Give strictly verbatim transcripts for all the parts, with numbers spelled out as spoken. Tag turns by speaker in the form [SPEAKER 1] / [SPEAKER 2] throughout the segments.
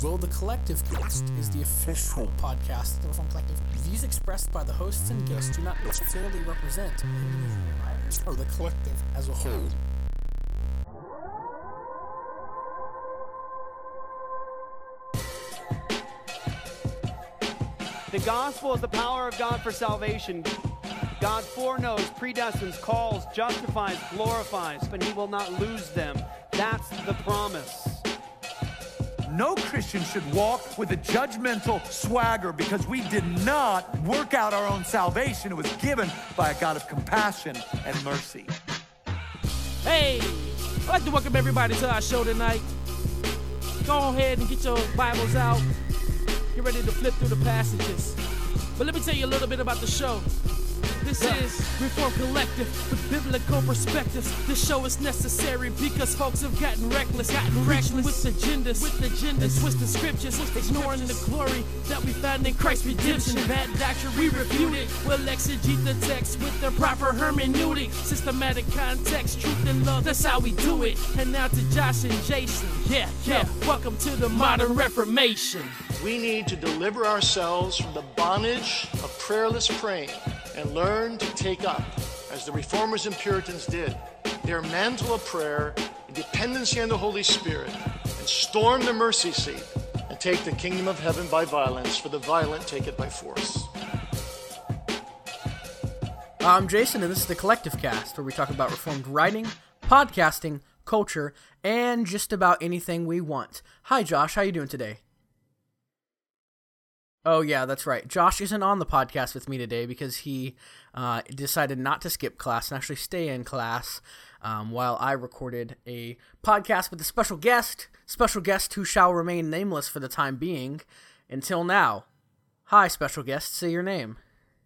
[SPEAKER 1] Well, the Collective Cast is the official podcast of the Reformed Collective. Views expressed by the hosts and guests do not necessarily represent or the collective as a whole.
[SPEAKER 2] The gospel is the power of God for salvation. God foreknows, predestines, calls, justifies, glorifies, but he will not lose them. That's the promise.
[SPEAKER 3] No Christian should walk with a judgmental swagger because we did not work out our own salvation. It was given by a God of compassion and mercy.
[SPEAKER 4] Hey, I'd like to welcome everybody to our show tonight. Go ahead and get your Bibles out. Get ready to flip through the passages. But let me tell you a little bit about the show. This is Reformed Collective with biblical perspectives. This show is necessary because folks have gotten reckless, gotten reckless with agendas, with agendas, and twisted scriptures, ignoring the glory that we found in Christ's redemption. Bad doctrine, we refute it. We'll exegete the text with the proper hermeneutic, systematic context, truth and love. That's how we do it. And now to Josh and Jason. Yeah, yeah. Welcome to the modern Reformation.
[SPEAKER 5] We need to deliver ourselves from the bondage of prayerless praying and learn to take up, as the Reformers and Puritans did, their mantle of prayer and dependency on the Holy Spirit, and storm the mercy seat and take the kingdom of heaven by violence, for the violent take it by force.
[SPEAKER 1] I'm Jason, and this is the Collective Cast, where we talk about Reformed writing, podcasting, culture, and just about anything we want. Hi, Josh. How you doing today? Oh, yeah, that's right. Josh isn't on the podcast with me today because he uh, decided not to skip class and actually stay in class um, while I recorded a podcast with a special guest, special guest who shall remain nameless for the time being until now. Hi, special guest. Say your name.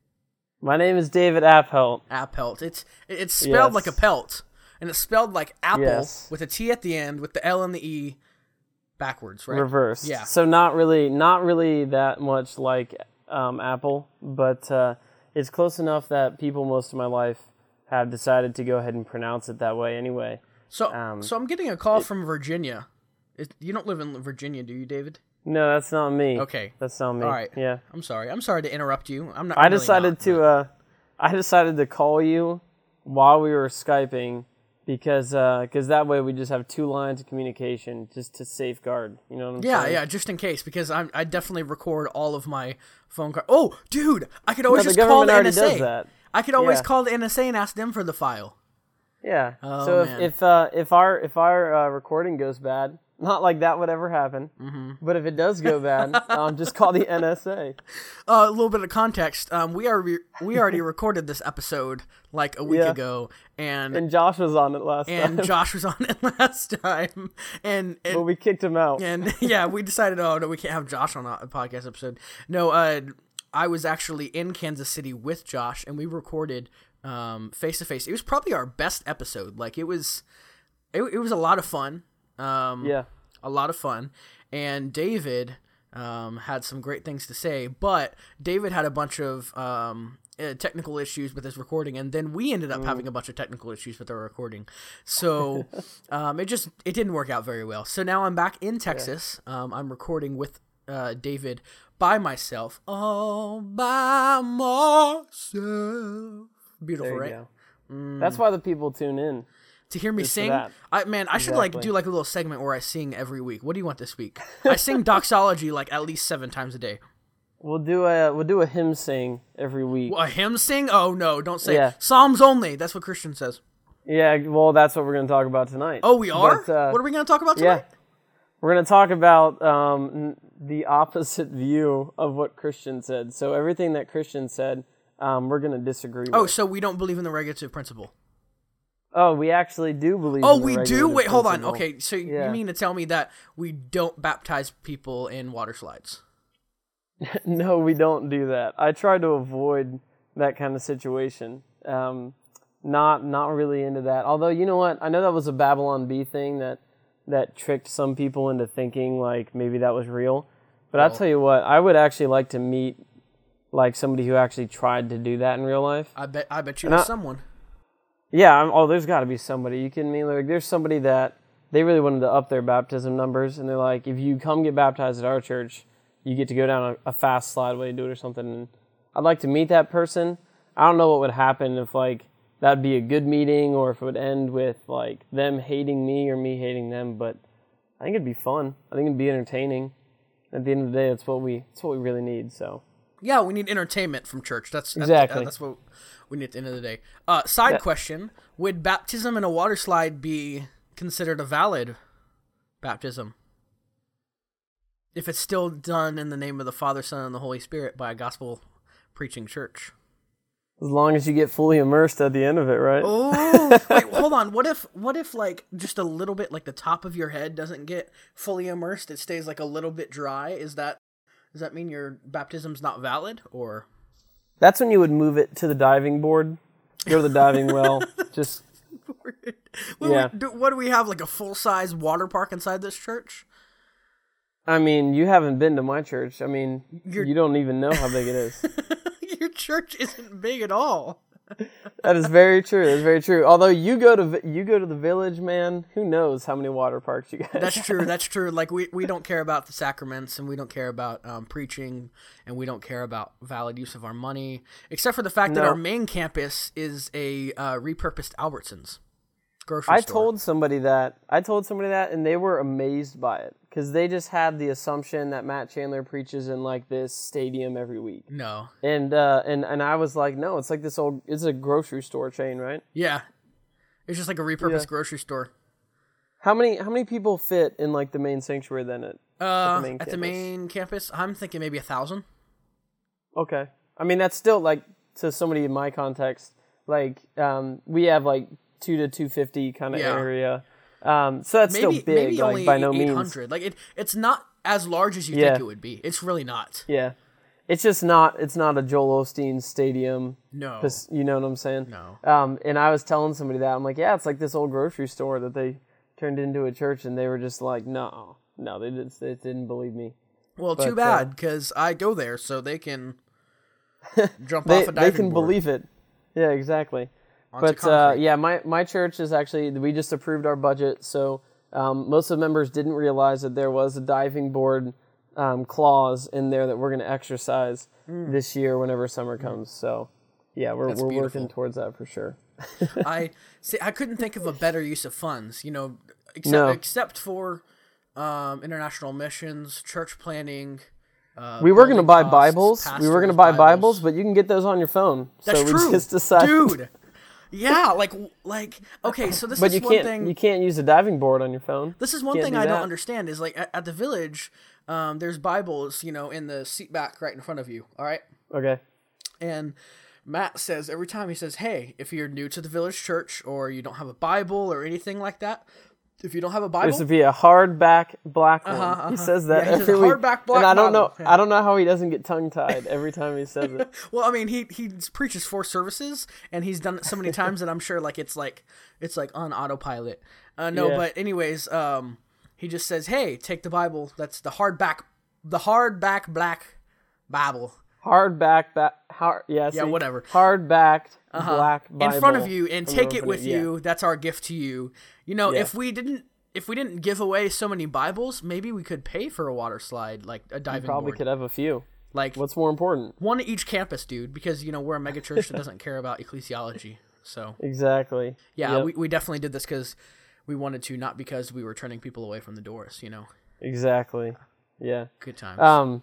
[SPEAKER 6] My name is David Appelt.
[SPEAKER 1] Appelt. It's it's spelled
[SPEAKER 6] Yes.
[SPEAKER 1] like a pelt, and it's spelled like apple
[SPEAKER 6] Yes.
[SPEAKER 1] with a T at the end with the L and the E backwards, right?
[SPEAKER 6] Reversed.
[SPEAKER 1] Yeah.
[SPEAKER 6] So not really, not really that much like um, Apple, but uh, it's close enough that people most of my life have decided to go ahead and pronounce it that way anyway.
[SPEAKER 1] So,
[SPEAKER 6] Um,
[SPEAKER 1] so I'm getting a call from Virginia. It, you don't live in Virginia, do you, David?
[SPEAKER 6] No, that's not me.
[SPEAKER 1] Okay.
[SPEAKER 6] That's not me.
[SPEAKER 1] All right.
[SPEAKER 6] Yeah.
[SPEAKER 1] I'm sorry. I'm sorry to interrupt you. I'm not.
[SPEAKER 6] I
[SPEAKER 1] I'm really
[SPEAKER 6] decided
[SPEAKER 1] not,
[SPEAKER 6] to,
[SPEAKER 1] but-
[SPEAKER 6] uh, I decided to call you while we were Skyping because, uh, because that way we just have two lines of communication just to safeguard. You know what I'm
[SPEAKER 1] Yeah,
[SPEAKER 6] saying?
[SPEAKER 1] yeah, just in case, because I'm, I definitely record all of my phone calls. Oh, dude, I could always
[SPEAKER 6] No, the
[SPEAKER 1] just call
[SPEAKER 6] government
[SPEAKER 1] the
[SPEAKER 6] already
[SPEAKER 1] N S A.
[SPEAKER 6] does that.
[SPEAKER 1] I could always
[SPEAKER 6] Yeah.
[SPEAKER 1] call the N S A and ask them for the file.
[SPEAKER 6] Yeah.
[SPEAKER 1] Oh,
[SPEAKER 6] so if
[SPEAKER 1] man.
[SPEAKER 6] if uh, if our if our uh, recording goes bad, not like that would ever happen, mm-hmm. but if it does go bad, um, just call the N S A.
[SPEAKER 1] Uh, a little bit of context. Um, we are re- we already recorded this episode like a week
[SPEAKER 6] Yeah.
[SPEAKER 1] ago, and
[SPEAKER 6] And Josh was on it last
[SPEAKER 1] and
[SPEAKER 6] time,
[SPEAKER 1] Josh was on it last time, and, and
[SPEAKER 6] but we kicked him out.
[SPEAKER 1] And yeah, we decided, oh no, we can't have Josh on a podcast episode. No, uh, I was actually in Kansas City with Josh, and we recorded um face to face. It was probably our best episode. Like it was, it, it was a lot of fun. Um,
[SPEAKER 6] Yeah.
[SPEAKER 1] a lot of fun. And David um had some great things to say, but David had a bunch of um. Uh, technical issues with his recording, and then we ended up
[SPEAKER 6] Mm.
[SPEAKER 1] having a bunch of technical issues with our recording. So um, it just it didn't work out very well. So now I'm back in Texas. Um, I'm recording with uh, David by myself, all by myself. Beautiful,
[SPEAKER 6] There
[SPEAKER 1] right?
[SPEAKER 6] you go. That's why the people tune in.
[SPEAKER 1] To hear me
[SPEAKER 6] Just for
[SPEAKER 1] sing,
[SPEAKER 6] that.
[SPEAKER 1] I man, I should like
[SPEAKER 6] Exactly.
[SPEAKER 1] do like a little segment where I sing every week. What do you want this week? I sing doxology like at least seven times a day.
[SPEAKER 6] We'll do a we'll do a hymn sing every week.
[SPEAKER 1] A hymn sing? Oh no, don't say
[SPEAKER 6] Yeah.
[SPEAKER 1] it. Psalms only. That's what Christian says.
[SPEAKER 6] Yeah, well, that's what we're going to talk about tonight.
[SPEAKER 1] Oh, we are?
[SPEAKER 6] But, uh,
[SPEAKER 1] what are we going to talk about
[SPEAKER 6] Yeah,
[SPEAKER 1] tonight?
[SPEAKER 6] we're going to talk about um, n- the opposite view of what Christian said. So everything that Christian said, um, we're going to disagree
[SPEAKER 1] Oh,
[SPEAKER 6] with.
[SPEAKER 1] so we don't believe in the regulative principle.
[SPEAKER 6] Oh, we actually do believe.
[SPEAKER 1] Oh,
[SPEAKER 6] in the
[SPEAKER 1] we do?
[SPEAKER 6] regulative
[SPEAKER 1] Wait, hold on.
[SPEAKER 6] principle.
[SPEAKER 1] Okay, so
[SPEAKER 6] Yeah.
[SPEAKER 1] you mean to tell me that we don't baptize people in water slides?
[SPEAKER 6] No, we don't do that. I try to avoid that kind of situation. Um, not not really into that. Although, you know what? I know that was a Babylon Bee thing that that tricked some people into thinking like maybe that was real. But I'll
[SPEAKER 1] Well-
[SPEAKER 6] tell you what, I would actually like to meet like somebody who actually tried to do that in real life.
[SPEAKER 1] I bet I bet you
[SPEAKER 6] And
[SPEAKER 1] there's
[SPEAKER 6] I-
[SPEAKER 1] someone.
[SPEAKER 6] Yeah, I'm, oh, there's got to be somebody. You kidding me? Like, there's somebody that they really wanted to up their baptism numbers, and they're like, if you come get baptized at our church, you get to go down a, a fast slide while you do it or something. And I'd like to meet that person. I don't know what would happen if like that'd be a good meeting or if it would end with like them hating me or me hating them, but I think it'd be fun. I think it'd be entertaining. At the end of the day, that's what we that's what we really need. So
[SPEAKER 1] yeah, we need entertainment from church. That's
[SPEAKER 6] exactly
[SPEAKER 1] that's, uh, that's what we need at the end of the day. Uh, side
[SPEAKER 6] yeah.
[SPEAKER 1] question: would baptism in a water slide be considered a valid baptism if it's still done in the name of the Father, Son, and the Holy Spirit by a gospel preaching church?
[SPEAKER 6] As long as you get fully immersed at the end of it, right?
[SPEAKER 1] Oh, wait, hold on. What if, what if, like, just a little bit, like the top of your head doesn't get fully immersed? It stays like a little bit dry. Is that, does that mean your baptism's not valid, or?
[SPEAKER 6] That's when you would move it to the diving board, go to the diving well. Just
[SPEAKER 1] what
[SPEAKER 6] yeah.
[SPEAKER 1] We, do, what do we have? Like a full size water park inside this church?
[SPEAKER 6] I mean, you haven't been to my church. I mean, You're... you don't even know how big it is.
[SPEAKER 1] Your church isn't big at all.
[SPEAKER 6] That is very true. That's very true. Although you go to you go to the village, man, who knows how many water parks you guys
[SPEAKER 1] That's
[SPEAKER 6] have.
[SPEAKER 1] true. That's true. Like we, we don't care about the sacraments, and we don't care about um, preaching, and we don't care about valid use of our money, except for the fact
[SPEAKER 6] no.
[SPEAKER 1] that our main campus is a uh, repurposed Albertsons grocery
[SPEAKER 6] I
[SPEAKER 1] store.
[SPEAKER 6] told somebody that. I told somebody that, and they were amazed by it because they just had the assumption that Matt Chandler preaches in like this stadium every week.
[SPEAKER 1] No.
[SPEAKER 6] And uh, and and I was like, no, it's like this old. It's a grocery store chain, right?
[SPEAKER 1] Yeah. It's just like a repurposed
[SPEAKER 6] Yeah.
[SPEAKER 1] grocery store.
[SPEAKER 6] How many how many people fit in like the main sanctuary then at,
[SPEAKER 1] Uh,
[SPEAKER 6] at the main
[SPEAKER 1] at
[SPEAKER 6] campus?
[SPEAKER 1] the main campus, I'm thinking maybe a thousand.
[SPEAKER 6] Okay. I mean, that's still like to somebody in my context. Like um, we have like two to two fifty kind of
[SPEAKER 1] Yeah.
[SPEAKER 6] area. Um, so that's
[SPEAKER 1] Maybe
[SPEAKER 6] still big,
[SPEAKER 1] maybe
[SPEAKER 6] like
[SPEAKER 1] only
[SPEAKER 6] by no
[SPEAKER 1] eight
[SPEAKER 6] means.
[SPEAKER 1] hundred. Like it, it's not as large as you
[SPEAKER 6] Yeah.
[SPEAKER 1] think it would be. It's really not.
[SPEAKER 6] Yeah, it's just not. It's not a Joel Osteen stadium.
[SPEAKER 1] No.
[SPEAKER 6] 'Cause- you know what I'm saying?
[SPEAKER 1] No.
[SPEAKER 6] Um, and I was telling somebody that I'm like, yeah, it's like this old grocery store that they turned into a church, and they were just like, no, no, they didn't. They didn't believe me.
[SPEAKER 1] Well,
[SPEAKER 6] But,
[SPEAKER 1] too
[SPEAKER 6] uh,
[SPEAKER 1] bad, because I go there, so they can jump
[SPEAKER 6] They
[SPEAKER 1] off a diving
[SPEAKER 6] they can
[SPEAKER 1] board
[SPEAKER 6] believe it. Yeah, exactly.
[SPEAKER 1] onto
[SPEAKER 6] But uh,
[SPEAKER 1] concrete.
[SPEAKER 6] yeah, my, my church is actually, we just approved our budget, so um, most of the members didn't realize that there was a diving board um, clause in there that we're going to exercise
[SPEAKER 1] Mm.
[SPEAKER 6] this year whenever summer comes. So yeah, we're
[SPEAKER 1] That's
[SPEAKER 6] we're
[SPEAKER 1] beautiful.
[SPEAKER 6] working towards that for sure.
[SPEAKER 1] I see. I couldn't think of a better use of funds. You know, except
[SPEAKER 6] No.
[SPEAKER 1] except for um, international missions, church planning. Uh,
[SPEAKER 6] We were going to
[SPEAKER 1] building
[SPEAKER 6] buy
[SPEAKER 1] costs,
[SPEAKER 6] Bibles. We were going to
[SPEAKER 1] pastors,
[SPEAKER 6] buy Bibles, but you can get those on your phone.
[SPEAKER 1] That's
[SPEAKER 6] so we
[SPEAKER 1] true,
[SPEAKER 6] just decided,
[SPEAKER 1] dude. Yeah, like like okay. So this
[SPEAKER 6] But
[SPEAKER 1] is
[SPEAKER 6] you
[SPEAKER 1] one
[SPEAKER 6] can't
[SPEAKER 1] thing.
[SPEAKER 6] you can't use a diving board on your phone.
[SPEAKER 1] This is one
[SPEAKER 6] Can't
[SPEAKER 1] thing
[SPEAKER 6] do
[SPEAKER 1] I don't
[SPEAKER 6] that.
[SPEAKER 1] understand is like at, at the village, um, there's Bibles, you know, in the seat back right in front of you. All right.
[SPEAKER 6] Okay.
[SPEAKER 1] And Matt says every time he says, hey, if you're new to the village church or you don't have a Bible or anything like that, if you don't have a Bible,
[SPEAKER 6] There's to be a hardback black one.
[SPEAKER 1] Uh-huh, uh-huh.
[SPEAKER 6] He says that
[SPEAKER 1] Yeah, he says
[SPEAKER 6] every week.
[SPEAKER 1] hardback black
[SPEAKER 6] and I don't know.
[SPEAKER 1] Bible. Yeah.
[SPEAKER 6] I don't know how he doesn't get tongue tied every time he says it.
[SPEAKER 1] well, I mean, he he preaches four services and he's done it so many times that I'm sure like it's like it's like on autopilot. Uh, no,
[SPEAKER 6] Yeah.
[SPEAKER 1] but anyways, um, he just says, hey, take the Bible. That's the hardback, the hardback black Bible.
[SPEAKER 6] Hardback, back, hard, yeah,
[SPEAKER 1] Yeah,
[SPEAKER 6] see?
[SPEAKER 1] whatever.
[SPEAKER 6] Hardbacked
[SPEAKER 1] Uh-huh.
[SPEAKER 6] black Bible
[SPEAKER 1] in front of you and
[SPEAKER 6] from
[SPEAKER 1] take
[SPEAKER 6] the
[SPEAKER 1] it with
[SPEAKER 6] opening. Yeah.
[SPEAKER 1] you. That's our gift to you. You know,
[SPEAKER 6] Yeah.
[SPEAKER 1] if we didn't if we didn't give away so many Bibles, maybe we could pay for a water slide, like a diving
[SPEAKER 6] You probably
[SPEAKER 1] board.
[SPEAKER 6] could have a few.
[SPEAKER 1] Like
[SPEAKER 6] What's more important?
[SPEAKER 1] one at each campus, dude, because you know we're a mega church that doesn't care about ecclesiology. So
[SPEAKER 6] Exactly.
[SPEAKER 1] yeah,
[SPEAKER 6] Yep.
[SPEAKER 1] we we definitely did this because we wanted to, not because we were turning people away from the doors. You know,
[SPEAKER 6] Exactly. Yeah.
[SPEAKER 1] good times.
[SPEAKER 6] Um.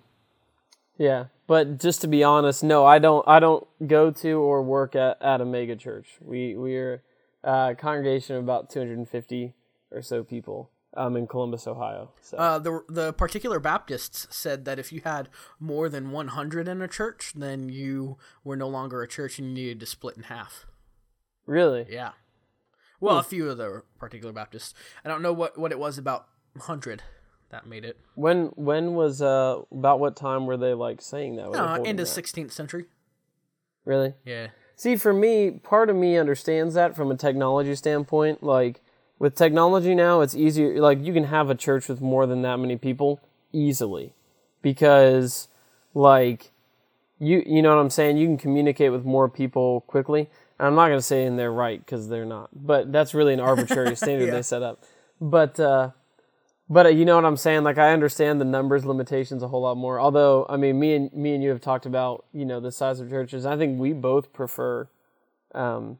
[SPEAKER 6] Yeah, but just to be honest, no, I don't. I don't go to or work at, at a mega church. We we're a congregation of about two hundred fifty or so people. Um, in Columbus, Ohio. So
[SPEAKER 1] Uh, the the particular Baptists said that if you had more than one hundred in a church, then you were no longer a church and you needed to split in half.
[SPEAKER 6] really,
[SPEAKER 1] Yeah. Well, a few of the particular Baptists. I don't know what, what it was about one hundred that made it.
[SPEAKER 6] when when was uh about what time were they like saying that? Were they
[SPEAKER 1] No,
[SPEAKER 6] holding
[SPEAKER 1] into
[SPEAKER 6] that?
[SPEAKER 1] sixteenth century.
[SPEAKER 6] Really?
[SPEAKER 1] Yeah.
[SPEAKER 6] See, for me, part of me understands that from a technology standpoint. Like, with technology now, it's easier. Like, you can have a church with more than that many people easily. Because, like, you you know what I'm saying? You can communicate with more people quickly. And I'm not going to say and they're right, because they're not. But that's really an arbitrary standard
[SPEAKER 1] Yeah.
[SPEAKER 6] they set up. but uh, but uh, you know what I'm saying? Like I understand the numbers limitations a whole lot more. Although I mean, me and me and you have talked about you know the size of churches. I think we both prefer, um,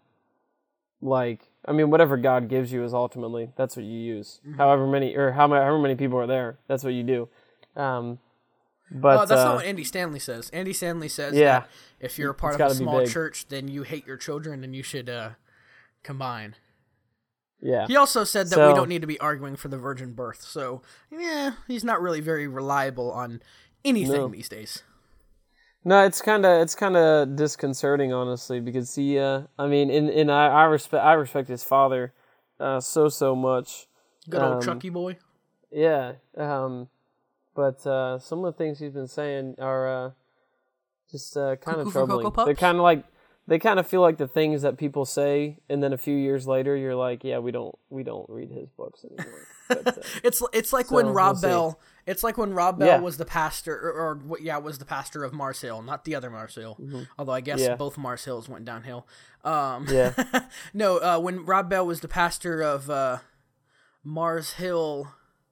[SPEAKER 6] like I mean, whatever God gives you is ultimately that's what you use. Mm-hmm. However many or how however many people are there, that's what you do. Um, but
[SPEAKER 1] uh, that's
[SPEAKER 6] uh,
[SPEAKER 1] not what Andy Stanley says. Andy Stanley says
[SPEAKER 6] yeah,
[SPEAKER 1] that if you're a part of a small church, then you hate your children and you should uh, combine.
[SPEAKER 6] Yeah.
[SPEAKER 1] He also said that
[SPEAKER 6] so,
[SPEAKER 1] we don't need to be arguing for the virgin birth. So, yeah, he's not really very reliable on anything
[SPEAKER 6] no.
[SPEAKER 1] these days.
[SPEAKER 6] No, it's kind of it's kind of disconcerting, honestly, because he, uh, I mean, and, and I, I respect I respect his father uh, so so much.
[SPEAKER 1] Good old
[SPEAKER 6] um,
[SPEAKER 1] Chucky boy.
[SPEAKER 6] Yeah, um, but uh, some of the things he's been saying are uh, just uh, kind of troubling. They're kind of like they kind of feel like the things that people say, and then a few years later, you're like, yeah, we don't we don't read his books anymore. But, uh,
[SPEAKER 1] it's it's like so when Rob we'll Bell. It's like when Rob Bell
[SPEAKER 6] yeah.
[SPEAKER 1] was the pastor, or, or yeah, was the pastor of Mars Hill, not the other Mars Hill. Mm-hmm. Although I guess
[SPEAKER 6] yeah.
[SPEAKER 1] both Mars Hills went downhill. Um,
[SPEAKER 6] yeah.
[SPEAKER 1] no, uh, when Rob Bell was the pastor of uh, Mars Hill,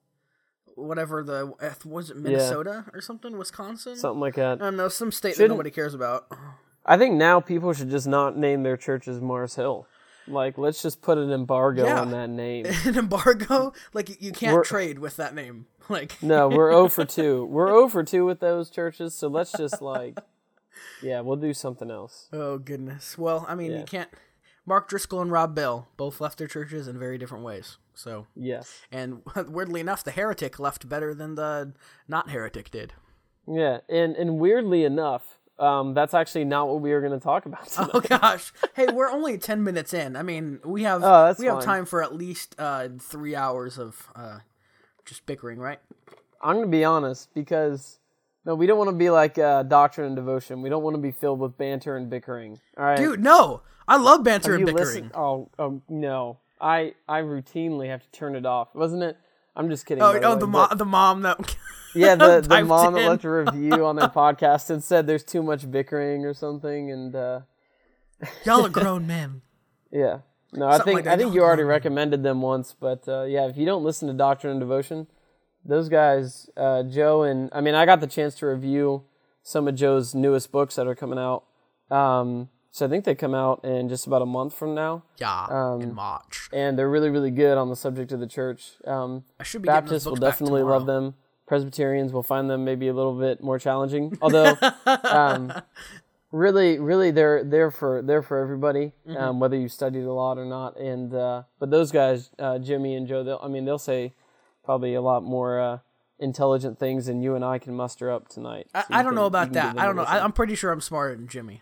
[SPEAKER 1] whatever the was it Minnesota yeah. or something, Wisconsin,
[SPEAKER 6] something like that.
[SPEAKER 1] I don't know, some state
[SPEAKER 6] Shouldn't,
[SPEAKER 1] that nobody cares about.
[SPEAKER 6] I think now people should just not name their churches Mars Hill. Like, let's just put an embargo
[SPEAKER 1] yeah.
[SPEAKER 6] on that name.
[SPEAKER 1] An embargo? Like, you can't
[SPEAKER 6] we're,
[SPEAKER 1] trade with that name. Like,
[SPEAKER 6] no, we're zero for two. We're zero for two with those churches, so let's just, like, yeah, we'll do something else.
[SPEAKER 1] Oh, goodness. Well, I mean,
[SPEAKER 6] yeah.
[SPEAKER 1] you can't... Mark Driscoll and Rob Bell both left their churches in very different ways. So
[SPEAKER 6] yes.
[SPEAKER 1] And weirdly enough, the heretic left better than the not heretic did.
[SPEAKER 6] Yeah, and, and weirdly enough... Um, that's actually not what we were going to talk about tonight.
[SPEAKER 1] Oh gosh! Hey, we're only ten minutes in. I mean, we have
[SPEAKER 6] oh, that's
[SPEAKER 1] we have
[SPEAKER 6] fine.
[SPEAKER 1] time for at least uh, three hours of uh, just bickering, right?
[SPEAKER 6] I'm going to be honest because no, we don't want to be like uh, Doctrine and Devotion. We don't want to be filled with banter and bickering. All right,
[SPEAKER 1] dude. No, I love banter
[SPEAKER 6] have
[SPEAKER 1] and
[SPEAKER 6] you
[SPEAKER 1] bickering.
[SPEAKER 6] Listened? Oh, oh no, I I routinely have to turn it off. Wasn't it? I'm just kidding.
[SPEAKER 1] Oh,
[SPEAKER 6] the
[SPEAKER 1] oh,
[SPEAKER 6] way,
[SPEAKER 1] the
[SPEAKER 6] but...
[SPEAKER 1] mom, the mom that.
[SPEAKER 6] Yeah, the, the mom
[SPEAKER 1] in.
[SPEAKER 6] that left a review on their podcast and said there's too much bickering or something, and uh,
[SPEAKER 1] y'all are grown men.
[SPEAKER 6] Yeah, no, I
[SPEAKER 1] Something
[SPEAKER 6] think
[SPEAKER 1] like
[SPEAKER 6] I think you already recommended them once, but uh, yeah, if you don't listen to Doctrine and Devotion, those guys, uh, Joe and I mean, I got the chance to review some of Joe's newest books that are coming out. Um, so I think they come out in just about a month from now.
[SPEAKER 1] Yeah,
[SPEAKER 6] um,
[SPEAKER 1] in March,
[SPEAKER 6] and they're really really good on the subject of the church. Um,
[SPEAKER 1] I should be
[SPEAKER 6] Baptists will definitely love them. Presbyterians will find them maybe a little bit more challenging, although um, really, really they're they're for they're for everybody, mm-hmm. um, whether you studied a lot or not. And uh, but those guys, uh, Jimmy and Joe, they'll, I mean, they'll say probably a lot more uh, intelligent things than you and I can muster up tonight.
[SPEAKER 1] So I, I don't can, know about that. I don't know. I, I'm pretty sure I'm smarter than Jimmy.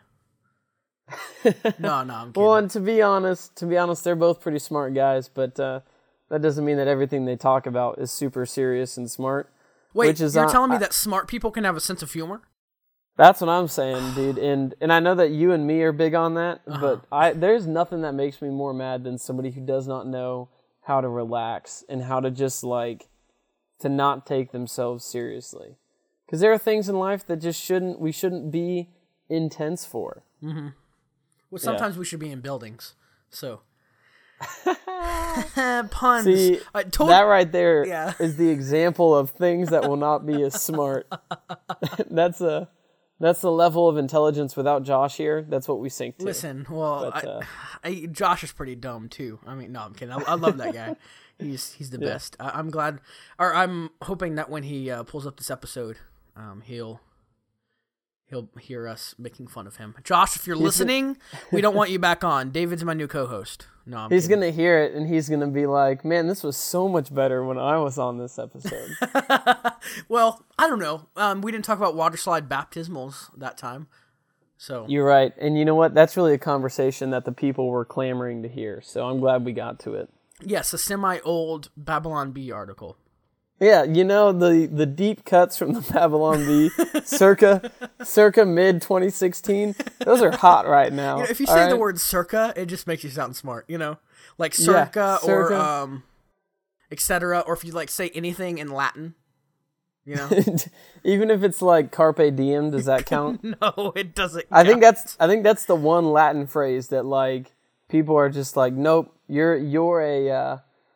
[SPEAKER 1] no, no, I'm kidding.
[SPEAKER 6] Well, and to be honest, to be honest, they're both pretty smart guys, but uh, that doesn't mean that everything they talk about is super serious and smart.
[SPEAKER 1] Wait,
[SPEAKER 6] which is
[SPEAKER 1] you're
[SPEAKER 6] not,
[SPEAKER 1] telling me
[SPEAKER 6] I,
[SPEAKER 1] that smart people can have a sense of humor?
[SPEAKER 6] That's what I'm saying, dude. And and I know that you and me are big on that,
[SPEAKER 1] uh-huh.
[SPEAKER 6] but I there's nothing that makes me more mad than somebody who does not know how to relax and how to just like to not take themselves seriously. Because there are things in life that just shouldn't we shouldn't be intense for.
[SPEAKER 1] Mm-hmm. Well, sometimes yeah. we should be in buildings. So. Puns.
[SPEAKER 6] See,
[SPEAKER 1] I told
[SPEAKER 6] that right there
[SPEAKER 1] yeah.
[SPEAKER 6] is the example of things that will not be as smart. that's a that's the level of intelligence without Josh here. That's what we sink to.
[SPEAKER 1] Listen, well,
[SPEAKER 6] but, uh,
[SPEAKER 1] I, I, Josh is pretty dumb too. I mean, no, I'm kidding. I, I love that guy. He's he's the yeah. best. I, I'm glad, or I'm hoping that when he uh, pulls up this episode, um, he'll. He'll hear us making fun of him. Josh, if you're he's listening, we don't want you back on. David's my new co-host. No, I'm
[SPEAKER 6] He's
[SPEAKER 1] kidding.
[SPEAKER 6] going to hear it, and he's going to be like, man, this was so much better when I was on this episode.
[SPEAKER 1] Well, I don't know. Um, we didn't talk about waterslide baptismals that time. So
[SPEAKER 6] You're right. And you know what? That's really a conversation that the people were clamoring to hear. So I'm glad we got to it.
[SPEAKER 1] Yes, a semi-old Babylon Bee article.
[SPEAKER 6] Yeah, you know, the, the deep cuts from the Babylon Bee, circa circa mid twenty sixteen, those are hot right now.
[SPEAKER 1] You know, if you say right? the word circa, it just makes you sound smart, you know? Like circa, yeah, circa. or um, et cetera, or if you like say anything in Latin, you know?
[SPEAKER 6] Even if it's like carpe diem, does that count?
[SPEAKER 1] No, it doesn't
[SPEAKER 6] I
[SPEAKER 1] count.
[SPEAKER 6] think that's I think that's the one Latin phrase that like people are just like, nope, you're you're a... Uh,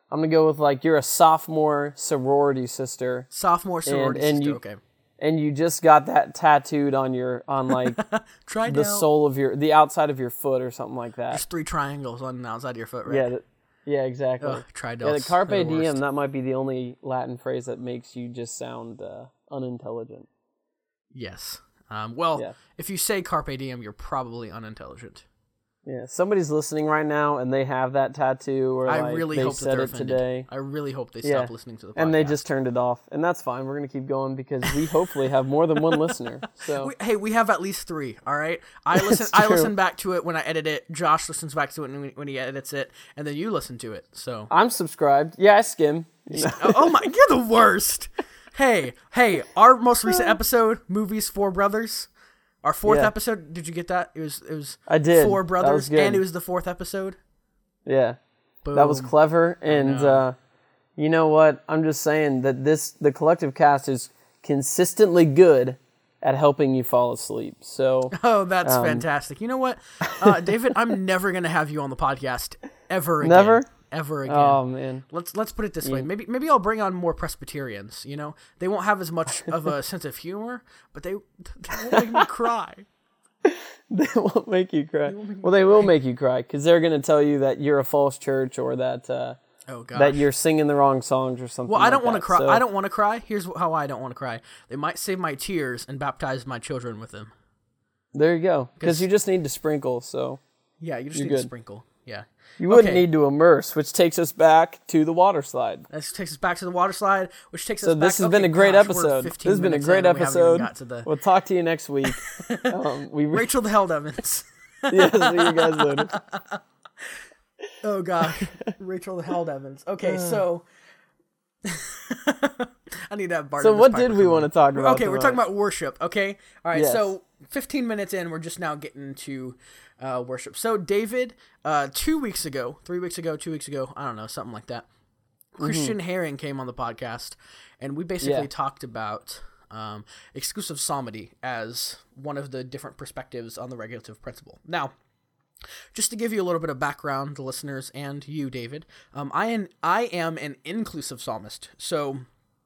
[SPEAKER 6] I'm gonna go with like you're a sophomore sorority sister.
[SPEAKER 1] Sophomore sorority
[SPEAKER 6] and, and
[SPEAKER 1] sister.
[SPEAKER 6] You,
[SPEAKER 1] okay.
[SPEAKER 6] And you just got that tattooed on your on like
[SPEAKER 1] Try
[SPEAKER 6] the
[SPEAKER 1] down.
[SPEAKER 6] sole of your the outside of your foot or something like that.
[SPEAKER 1] There's three triangles on the outside of your foot, right?
[SPEAKER 6] Yeah. Th- yeah. Exactly.
[SPEAKER 1] Ugh, tridelts.
[SPEAKER 6] Yeah. The carpe
[SPEAKER 1] They're the worst.
[SPEAKER 6] diem. That might be the only Latin phrase that makes you just sound uh, unintelligent.
[SPEAKER 1] Yes. Um, well,
[SPEAKER 6] Yeah.
[SPEAKER 1] if you say carpe diem, you're probably unintelligent.
[SPEAKER 6] Yeah, somebody's listening right now and they have that tattoo, or
[SPEAKER 1] I
[SPEAKER 6] like
[SPEAKER 1] really
[SPEAKER 6] they
[SPEAKER 1] hope that
[SPEAKER 6] said
[SPEAKER 1] they're
[SPEAKER 6] it
[SPEAKER 1] offended.
[SPEAKER 6] today,
[SPEAKER 1] I really hope they
[SPEAKER 6] Yeah.
[SPEAKER 1] stop listening to the podcast.
[SPEAKER 6] and they just turned it off, and that's fine. We're gonna keep going because we hopefully have more than one listener. So
[SPEAKER 1] We, hey, we have at least three. All right. I listen.
[SPEAKER 6] It's
[SPEAKER 1] I
[SPEAKER 6] true.
[SPEAKER 1] listen back to it when I edit it. Josh listens back to it when, when he edits it, and then you listen to it. So.
[SPEAKER 6] I'm subscribed. Yeah, I skim. You know?
[SPEAKER 1] oh, oh my! You're the worst. Hey, hey! Our most recent episode, movies, Four Brothers. Our fourth
[SPEAKER 6] Yeah.
[SPEAKER 1] episode. Did you get that? It was. It was.
[SPEAKER 6] I did.
[SPEAKER 1] Four
[SPEAKER 6] That
[SPEAKER 1] Brothers,
[SPEAKER 6] was good.
[SPEAKER 1] and it was the fourth episode.
[SPEAKER 6] Yeah, that was
[SPEAKER 1] Boom.
[SPEAKER 6] clever, and
[SPEAKER 1] know.
[SPEAKER 6] uh, you know what? I'm just saying that this the collective cast is consistently good at helping you fall asleep. So
[SPEAKER 1] Oh, that's
[SPEAKER 6] Um,
[SPEAKER 1] fantastic. You know what, uh, David? I'm never gonna have you on the podcast ever again.
[SPEAKER 6] Never?
[SPEAKER 1] Ever again.
[SPEAKER 6] oh man,
[SPEAKER 1] Let's let's put it this way. Maybe maybe I'll bring on more Presbyterians. You know, they won't have as much of a sense of humor, but they they won't make me cry.
[SPEAKER 6] they won't make you cry. Well, they will make you cry because they're going to tell you that you're a false church or that uh,
[SPEAKER 1] Oh god.
[SPEAKER 6] that you're singing the wrong songs or something.
[SPEAKER 1] Well, I don't
[SPEAKER 6] like
[SPEAKER 1] want to
[SPEAKER 6] that.
[SPEAKER 1] cry.
[SPEAKER 6] So,
[SPEAKER 1] I don't want to cry. Here's how I don't want to cry. They might save my tears and baptize my children with them.
[SPEAKER 6] There you go. Because
[SPEAKER 1] 'Cause-
[SPEAKER 6] you just need to sprinkle. So
[SPEAKER 1] Yeah, you just
[SPEAKER 6] You're
[SPEAKER 1] need to
[SPEAKER 6] good.
[SPEAKER 1] sprinkle. Yeah.
[SPEAKER 6] you wouldn't
[SPEAKER 1] Okay.
[SPEAKER 6] need to immerse, which takes us back to the water slide.
[SPEAKER 1] This takes us back to the water slide, which takes
[SPEAKER 6] So
[SPEAKER 1] us back.
[SPEAKER 6] this has been
[SPEAKER 1] okay,
[SPEAKER 6] a great
[SPEAKER 1] gosh, we're
[SPEAKER 6] episode. This
[SPEAKER 1] fifteen
[SPEAKER 6] has been a
[SPEAKER 1] minutes
[SPEAKER 6] great
[SPEAKER 1] in and we haven't even
[SPEAKER 6] episode.
[SPEAKER 1] got to the-
[SPEAKER 6] We'll talk to you next week. um, we re-
[SPEAKER 1] Rachel the Held Evans.
[SPEAKER 6] yeah, see you guys later.
[SPEAKER 1] Oh god, Rachel the Held Evans. Okay, so I need to have Barnabas
[SPEAKER 6] So what
[SPEAKER 1] Piper
[SPEAKER 6] did we
[SPEAKER 1] come
[SPEAKER 6] want
[SPEAKER 1] on.
[SPEAKER 6] to talk about?
[SPEAKER 1] Okay, we're talking about worship. Okay, all right.
[SPEAKER 6] Yes.
[SPEAKER 1] So fifteen minutes in, we're just now getting to uh, worship. So David, uh, two weeks ago, three weeks ago, two weeks ago, I don't know, something like that. Christian Herring came on the podcast, and we basically
[SPEAKER 6] Mm-hmm. Yeah.
[SPEAKER 1] talked about um, exclusive psalmody as one of the different perspectives on the regulative principle. Now, just to give you a little bit of background, the listeners and you, David, um, I am I am an inclusive psalmist, so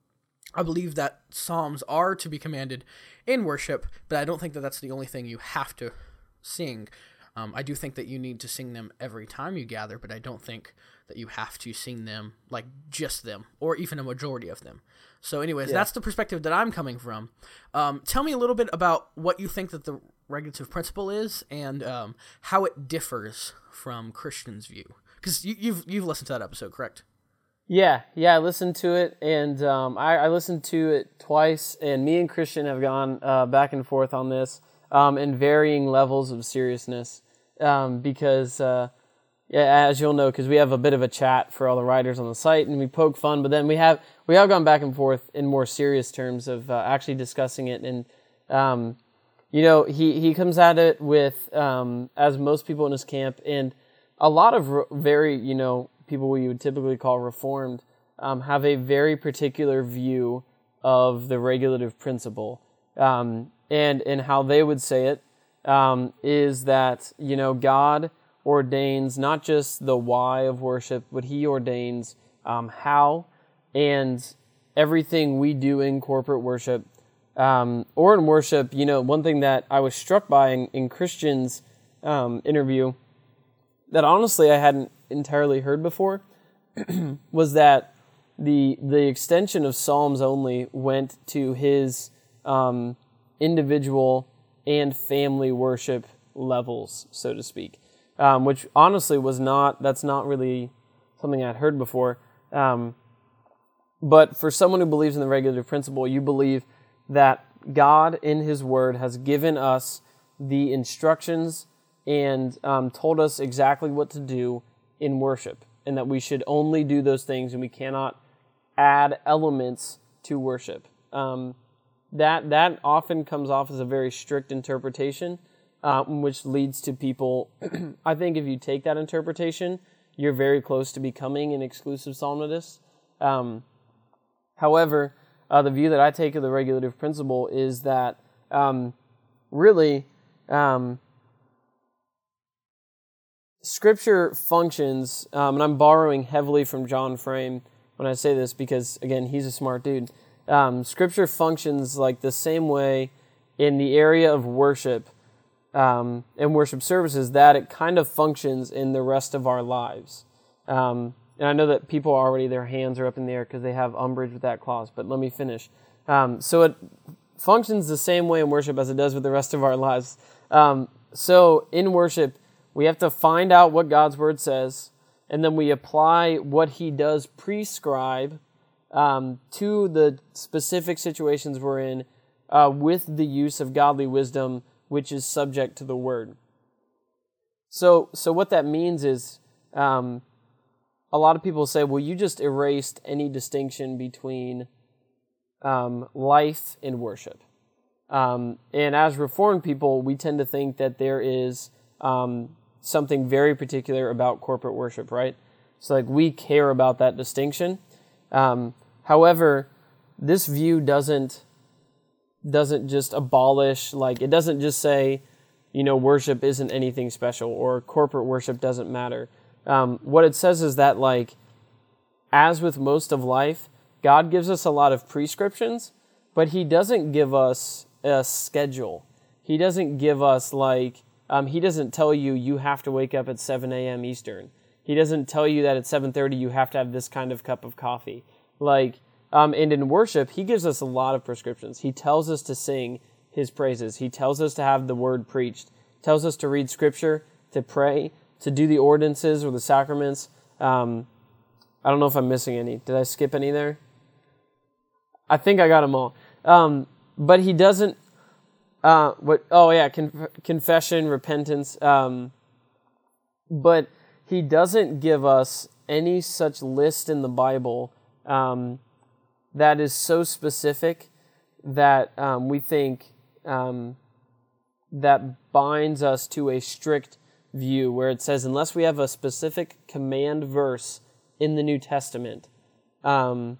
[SPEAKER 1] I believe that psalms are to be commanded in worship, but I don't think that that's the only thing you have to sing. Um, I do think that you need to sing them every time you gather, but I don't think that you have to sing them, like just them, or even a majority of them. So anyways,
[SPEAKER 6] Yeah.
[SPEAKER 1] that's the perspective that I'm coming from. Um, tell me a little bit about what you think that the regulative principle is and um, how it differs from Christian's view. Because you, you've, you've listened to that episode, correct?
[SPEAKER 6] Yeah, yeah, I listened to it, and um, I, I listened to it twice, and me and Christian have gone uh, back and forth on this um, in varying levels of seriousness, um, because, uh, yeah, as you'll know, because we have a bit of a chat for all the writers on the site, and we poke fun, but then we have we have gone back and forth in more serious terms of uh, actually discussing it, and um, you know, he, he comes at it with, um, as most people in his camp, and a lot of re- very, you know, people we would typically call reformed, um, have a very particular view of the regulative principle. Um, and, and how they would say it um, is that, you know, God ordains not just the why of worship, but he ordains um, how, and everything we do in corporate worship um, or in worship. You know, one thing that I was struck by in, in Christian's um, interview that honestly I hadn't entirely heard before was that the the extension of Psalms only went to his um, individual and family worship levels, so to speak, um, which honestly was not, that's not really something I'd heard before. Um, but for someone who believes in the regulative principle, you believe that God in his word has given us the instructions and um, told us exactly what to do in worship, and that we should only do those things and we cannot add elements to worship. Um, that that often comes off as a very strict interpretation, uh, which leads to people, I think if you take that interpretation, you're very close to becoming an exclusive psalmodist. Um, however, uh, the view that I take of the regulative principle is that um, really, um, Scripture functions, um, and I'm borrowing heavily from John Frame when I say this because, again, he's a smart dude. Um, scripture functions like the same way in the area of worship um, and worship services that it kind of functions in the rest of our lives. Um, and I know that people are already, their hands are up in the air because they have umbrage with that clause, but let me finish. Um, so it functions the same way in worship as it does with the rest of our lives. Um, so in worship, we have to find out what God's Word says, and then we apply what He does prescribe um, to the specific situations we're in uh, with the use of godly wisdom, which is subject to the Word. So, so what that means is um, a lot of people say, well, you just erased any distinction between um, life and worship. Um, and as Reformed people, we tend to think that there is um, something very particular about corporate worship, right? So like we care about that distinction. Um, however, this view doesn't doesn't just abolish, like it doesn't just say, you know, worship isn't anything special or corporate worship doesn't matter. Um, what it says is that, like, as with most of life, God gives us a lot of prescriptions, but He doesn't give us a schedule. He doesn't give us, like, um, He doesn't tell you you have to wake up at seven a.m. Eastern. He doesn't tell you that at seven thirty you have to have this kind of cup of coffee. Like, um, and in worship, He gives us a lot of prescriptions. He tells us to sing His praises. He tells us to have the Word preached. He tells us to read Scripture, to pray, to do the ordinances or the sacraments. Um, I don't know if I'm missing any. Did I skip any there? I think I got them all. Um, but He doesn't, uh, what, oh yeah, con- confession, repentance. Um, but He doesn't give us any such list in the Bible um, that is so specific that um, we think um, that binds us to a strict view where it says unless we have a specific command verse in the New Testament, um,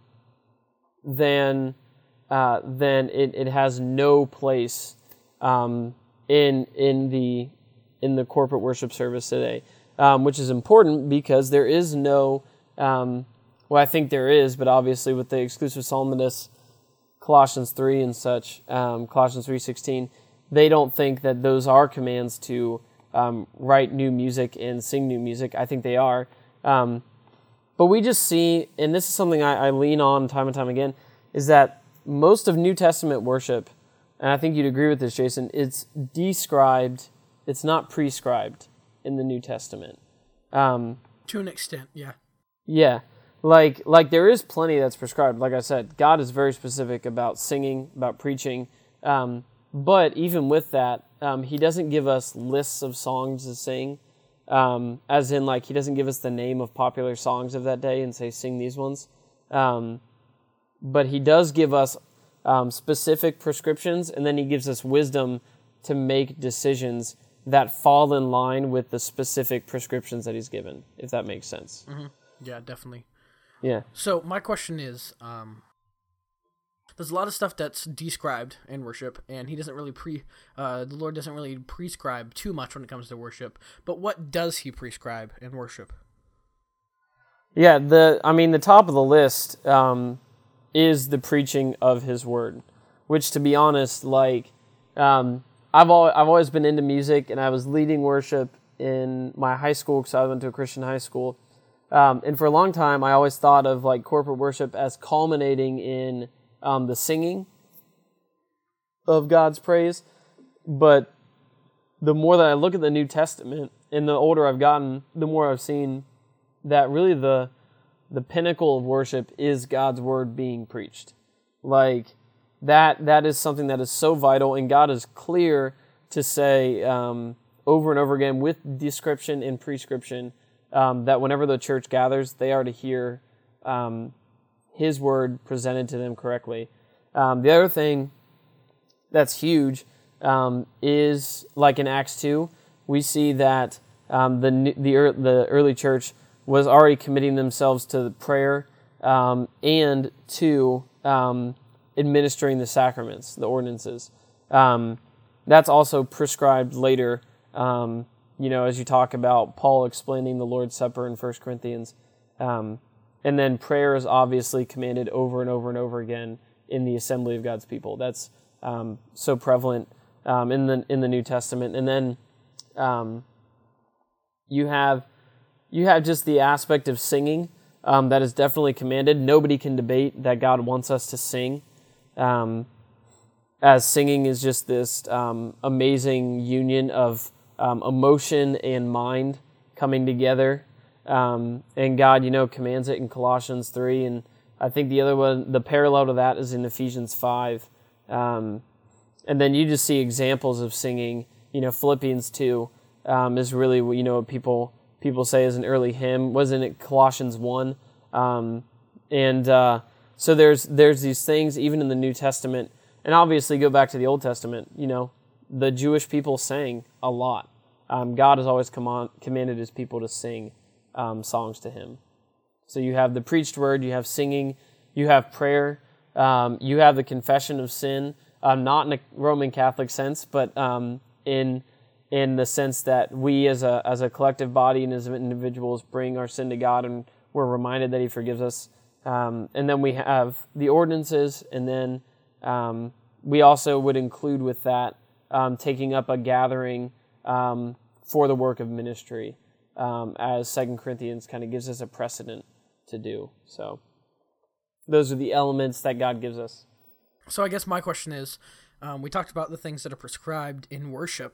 [SPEAKER 6] then uh, then it, it has no place um, in in the in the corporate worship service today, um, which is important because there is no um, well I think there is, but obviously with the exclusive psalmists, Colossians three and such, um, Colossians three sixteen, they don't think that those are commands to Um, write new music and sing new music. I think they are. Um, but we just see, and this is something I, I lean on time and time again, is that most of New Testament worship, and I think you'd agree with this, Jason, it's described, it's not prescribed in the New Testament. Um,
[SPEAKER 1] to an extent, yeah.
[SPEAKER 6] Yeah. Like, like there is plenty that's prescribed. Like I said, God is very specific about singing, about preaching, um, but even with that, um, He doesn't give us lists of songs to sing, um, as in, like, He doesn't give us the name of popular songs of that day and say, sing these ones. Um, but He does give us um, specific prescriptions, and then He gives us wisdom to make decisions that fall in line with the specific prescriptions that He's given, if that makes sense.
[SPEAKER 1] Mm-hmm. Yeah, definitely.
[SPEAKER 6] Yeah.
[SPEAKER 1] So my question is, um, there's a lot of stuff that's described in worship, and he doesn't really pre, uh, the Lord doesn't really prescribe too much when it comes to worship. But what does He prescribe in worship?
[SPEAKER 6] Yeah, the I mean, the top of the list um, is the preaching of His Word, which, to be honest, like um, I've al- I've always been into music, and I was leading worship in my high school because I went to a Christian high school, um, and for a long time, I always thought of like corporate worship as culminating in Um, the singing of God's praise. But the more that I look at the New Testament and the older I've gotten, the more I've seen that really the the pinnacle of worship is God's Word being preached. Like that that is something that is so vital, and God is clear to say um, over and over again with description and prescription um, that whenever the church gathers, they are to hear um, His Word presented to them correctly. Um, the other thing that's huge um, is, like in Acts two, we see that um, the the the early church was already committing themselves to the prayer um, and to um, administering the sacraments, the ordinances. Um, that's also prescribed later um, you know, as you talk about Paul explaining the Lord's Supper in First Corinthians. Um, and then prayer is obviously commanded over and over and over again in the assembly of God's people. That's um, so prevalent um, in the in the New Testament. And then um, you have you have just the aspect of singing um, that is definitely commanded. Nobody can debate that God wants us to sing, um, as singing is just this um, amazing union of um, emotion and mind coming together. Um, and God, you know, commands it in Colossians three, and I think the other one, the parallel to that is in Ephesians five. Um, and then you just see examples of singing. You know, Philippians two um, is really, you know, what people people say is an early hymn. Wasn't it Colossians one? Um, and uh, so there's there's these things even in the New Testament, and obviously go back to the Old Testament. You know, the Jewish people sang a lot. Um, God has always command, commanded His people to sing Um, songs to Him. So you have the preached word, you have singing, you have prayer, um, you have the confession of sin, um, not in a Roman Catholic sense, but um, in in the sense that we as a as a collective body and as individuals bring our sin to God, and we're reminded that He forgives us. Um, and then we have the ordinances, and then um, we also would include with that um, taking up a gathering um, for the work of ministry. Um, as Second Corinthians kind of gives us a precedent to do. So those are the elements that God gives us.
[SPEAKER 1] So I guess my question is, um, we talked about the things that are prescribed in worship,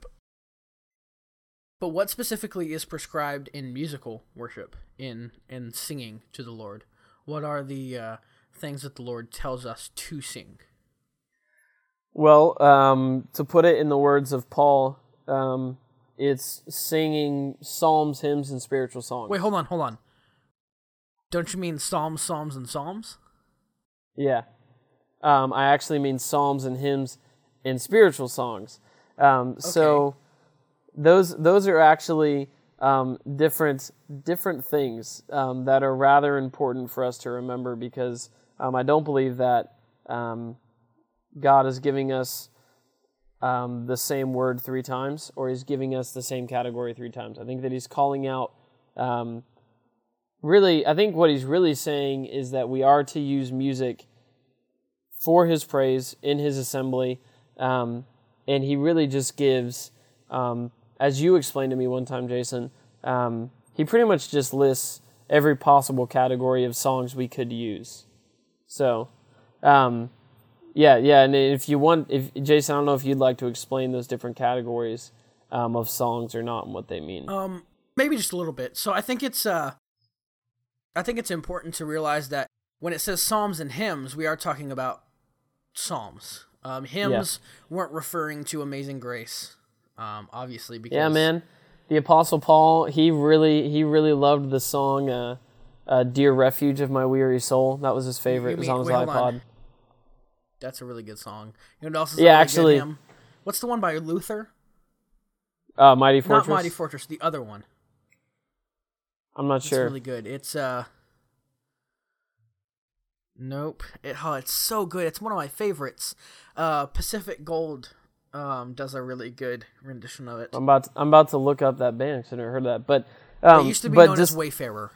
[SPEAKER 1] but what specifically is prescribed in musical worship, in, in singing to the Lord? What are the uh, things that the Lord tells us to sing?
[SPEAKER 6] Well, um, to put it in the words of Paul, um, it's singing psalms, hymns, and spiritual songs.
[SPEAKER 1] Wait, hold on, hold on. Don't you mean psalms, psalms, and psalms?
[SPEAKER 6] Yeah. Um, I actually mean psalms and hymns and spiritual songs. Um, okay. So those those are actually um, different different things um, that are rather important for us to remember, because um, I don't believe that um, God is giving us Um, the same word three times, or He's giving us the same category three times. I think that He's calling out, um, really, I think what He's really saying is that we are to use music for His praise in His assembly, um, and He really just gives, um, as you explained to me one time, Jason, um, He pretty much just lists every possible category of songs we could use. So, um, Yeah, yeah, and if you want, if Jason, I don't know if you'd like to explain those different categories um, of songs or not, and what they mean.
[SPEAKER 1] Um, maybe just a little bit. So I think it's, uh, I think it's important to realize that when it says psalms and hymns, we are talking about psalms. Um, hymns yeah. weren't referring to Amazing Grace, um, obviously. Because
[SPEAKER 6] yeah, man, the Apostle Paul, he really, he really loved the song uh, uh, "Dear Refuge of My Weary Soul." That was his favorite. You, you it was mean, on his wait, iPod. On.
[SPEAKER 1] That's a really good song. You know what else is
[SPEAKER 6] yeah,
[SPEAKER 1] a really
[SPEAKER 6] actually,
[SPEAKER 1] good hymn? What's the one by Luther?
[SPEAKER 6] Uh, Mighty Fortress?
[SPEAKER 1] Not Mighty Fortress, the other one.
[SPEAKER 6] I'm not
[SPEAKER 1] it's
[SPEAKER 6] sure.
[SPEAKER 1] It's really good. It's, uh... Nope. It, oh, it's so good. It's one of my favorites. Uh, Pacific Gold um, does a really good rendition of it.
[SPEAKER 6] I'm about to, I'm about to look up that band because I never heard of that. But, um,
[SPEAKER 1] they used to be
[SPEAKER 6] but
[SPEAKER 1] known
[SPEAKER 6] just...
[SPEAKER 1] as Wayfarer.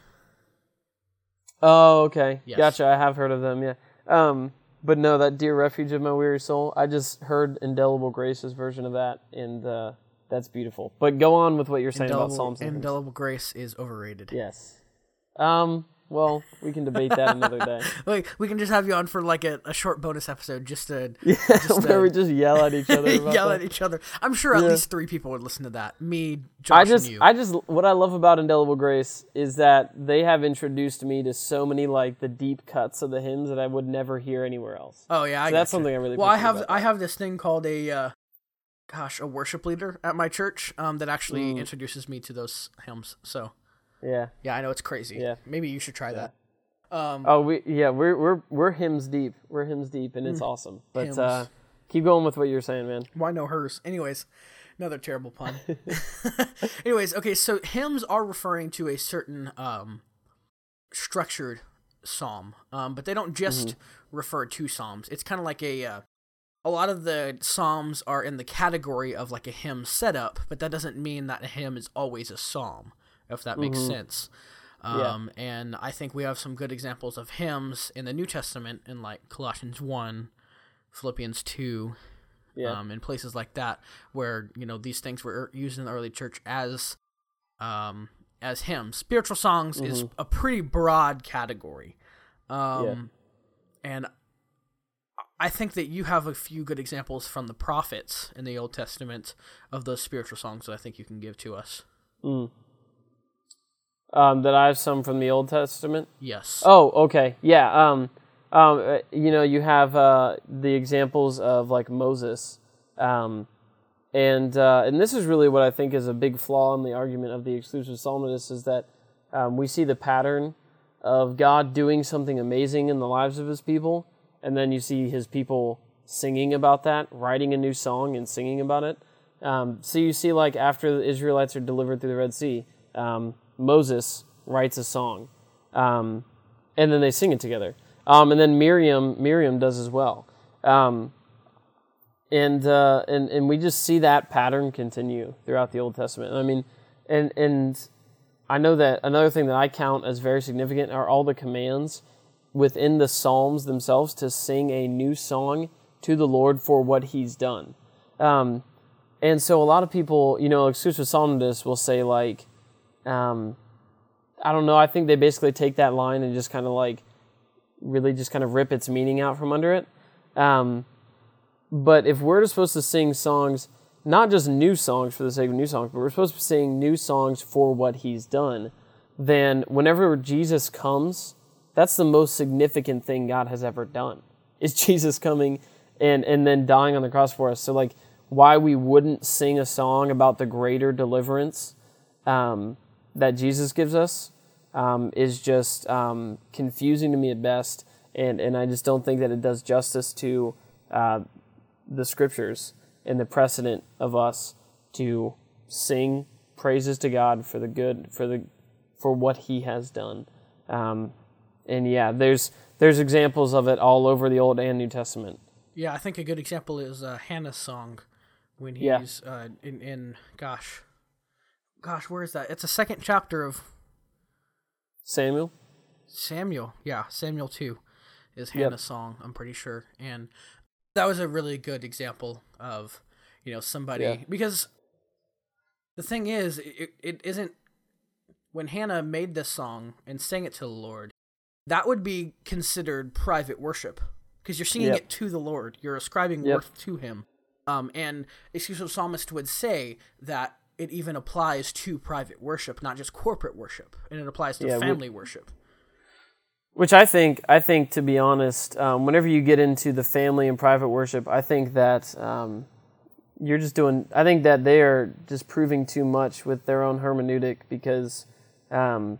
[SPEAKER 6] Oh, okay.
[SPEAKER 1] Yes.
[SPEAKER 6] Gotcha. I have heard of them, yeah. Um... But no, that Dear Refuge of My Weary Soul, I just heard Indelible Grace's version of that, and uh, that's beautiful. But go on with what you're saying
[SPEAKER 1] Indelible,
[SPEAKER 6] about Psalms. And
[SPEAKER 1] Indelible Grace is overrated.
[SPEAKER 6] Yes. Um. Well, we can debate that another day.
[SPEAKER 1] Like, we can just have you on for like a, a short bonus episode, just to
[SPEAKER 6] yeah,
[SPEAKER 1] just
[SPEAKER 6] where
[SPEAKER 1] to,
[SPEAKER 6] we just yell at each other. About
[SPEAKER 1] yell
[SPEAKER 6] that.
[SPEAKER 1] at each other. I'm sure at
[SPEAKER 6] yeah.
[SPEAKER 1] least three people would listen to that. Me, Josh,
[SPEAKER 6] I just,
[SPEAKER 1] and you.
[SPEAKER 6] I just, what I love about Indelible Grace is that they have introduced me to so many like the deep cuts of the hymns that I would never hear anywhere else.
[SPEAKER 1] Oh yeah, I
[SPEAKER 6] so that's
[SPEAKER 1] you.
[SPEAKER 6] something I really.
[SPEAKER 1] Well, I have,
[SPEAKER 6] about
[SPEAKER 1] I
[SPEAKER 6] that.
[SPEAKER 1] have this thing called a, uh, gosh, a worship leader at my church um, that actually
[SPEAKER 6] mm.
[SPEAKER 1] introduces me to those hymns. So.
[SPEAKER 6] Yeah.
[SPEAKER 1] Yeah, I know it's crazy.
[SPEAKER 6] Yeah.
[SPEAKER 1] Maybe you should try
[SPEAKER 6] yeah.
[SPEAKER 1] that. Um,
[SPEAKER 6] oh, we yeah, we're we're we're hymns deep. We're hymns deep, and it's mm, awesome. But
[SPEAKER 1] hymns.
[SPEAKER 6] uh, keep going with what you're saying, man.
[SPEAKER 1] Why no hers? Anyways, another terrible pun. Anyways, okay, so hymns are referring to a certain um, structured psalm, um, but they don't just mm-hmm. refer to psalms. It's kind of like a uh, a lot of the psalms are in the category of like a hymn setup, but that doesn't mean that a hymn is always a psalm, if that makes mm-hmm. sense. Um, yeah. And I think we have some good examples of hymns in the New Testament in like Colossians one, Philippians two, yeah. um, and places like that where, you know, these things were used in the early church as um, as hymns. Spiritual songs mm-hmm. is a pretty broad category. Um, yeah. And I think that you have a few good examples from the prophets in the Old Testament of those spiritual songs that I think you can give to us.
[SPEAKER 6] Mm. Um, that I have some from the Old Testament?
[SPEAKER 1] Yes.
[SPEAKER 6] Oh, okay. Yeah. Um, um, you know, you have uh, the examples of like Moses. Um, and uh, and this is really what I think is a big flaw in the argument of the exclusive psalmist is that um, we see the pattern of God doing something amazing in the lives of his people. And then you see his people singing about that, writing a new song and singing about it. Um, so you see, like, after the Israelites are delivered through the Red Sea, um, Moses writes a song, um, and then they sing it together. Um, and then Miriam, Miriam does as well. Um, and, uh, and and we just see that pattern continue throughout the Old Testament. I mean, and and I know that another thing that I count as very significant are all the commands within the Psalms themselves to sing a new song to the Lord for what he's done. Um, and so a lot of people, you know, exclusive psalmists will say like, um, I don't know, I think they basically take that line and just kind of like, really just kind of rip its meaning out from under it. Um, but if we're supposed to sing songs, not just new songs for the sake of new songs, but we're supposed to sing new songs for what he's done, then whenever Jesus comes, that's the most significant thing God has ever done, is Jesus coming and, and then dying on the cross for us. So, like, why we wouldn't sing a song about the greater deliverance um, that Jesus gives us um, is just um, confusing to me at best, and, and I just don't think that it does justice to uh, the Scriptures and the precedent of us to sing praises to God for the good, for the for what He has done. Um, And yeah, there's there's examples of it all over the Old and New Testament.
[SPEAKER 1] Yeah, I think a good example is uh, Hannah's song when he's yeah. uh, in, in, gosh, gosh, where is that? It's a second chapter of
[SPEAKER 6] Samuel?
[SPEAKER 1] Samuel, yeah, Samuel two is Hannah's yep. song, I'm pretty sure. And that was a really good example of, you know, somebody, yeah. because the thing is, it, it isn't, when Hannah made this song and sang it to the Lord, that would be considered private worship because you're singing yep. it to the Lord. You're ascribing yep. worth to him. Um, and exclusive psalmist would say that it even applies to private worship, not just corporate worship, and it applies to yeah, family we, worship.
[SPEAKER 6] Which I think, I think to be honest, um, whenever you get into the family and private worship, I think that um, you're just doing. I think that they are just proving too much with their own hermeneutic because. Um,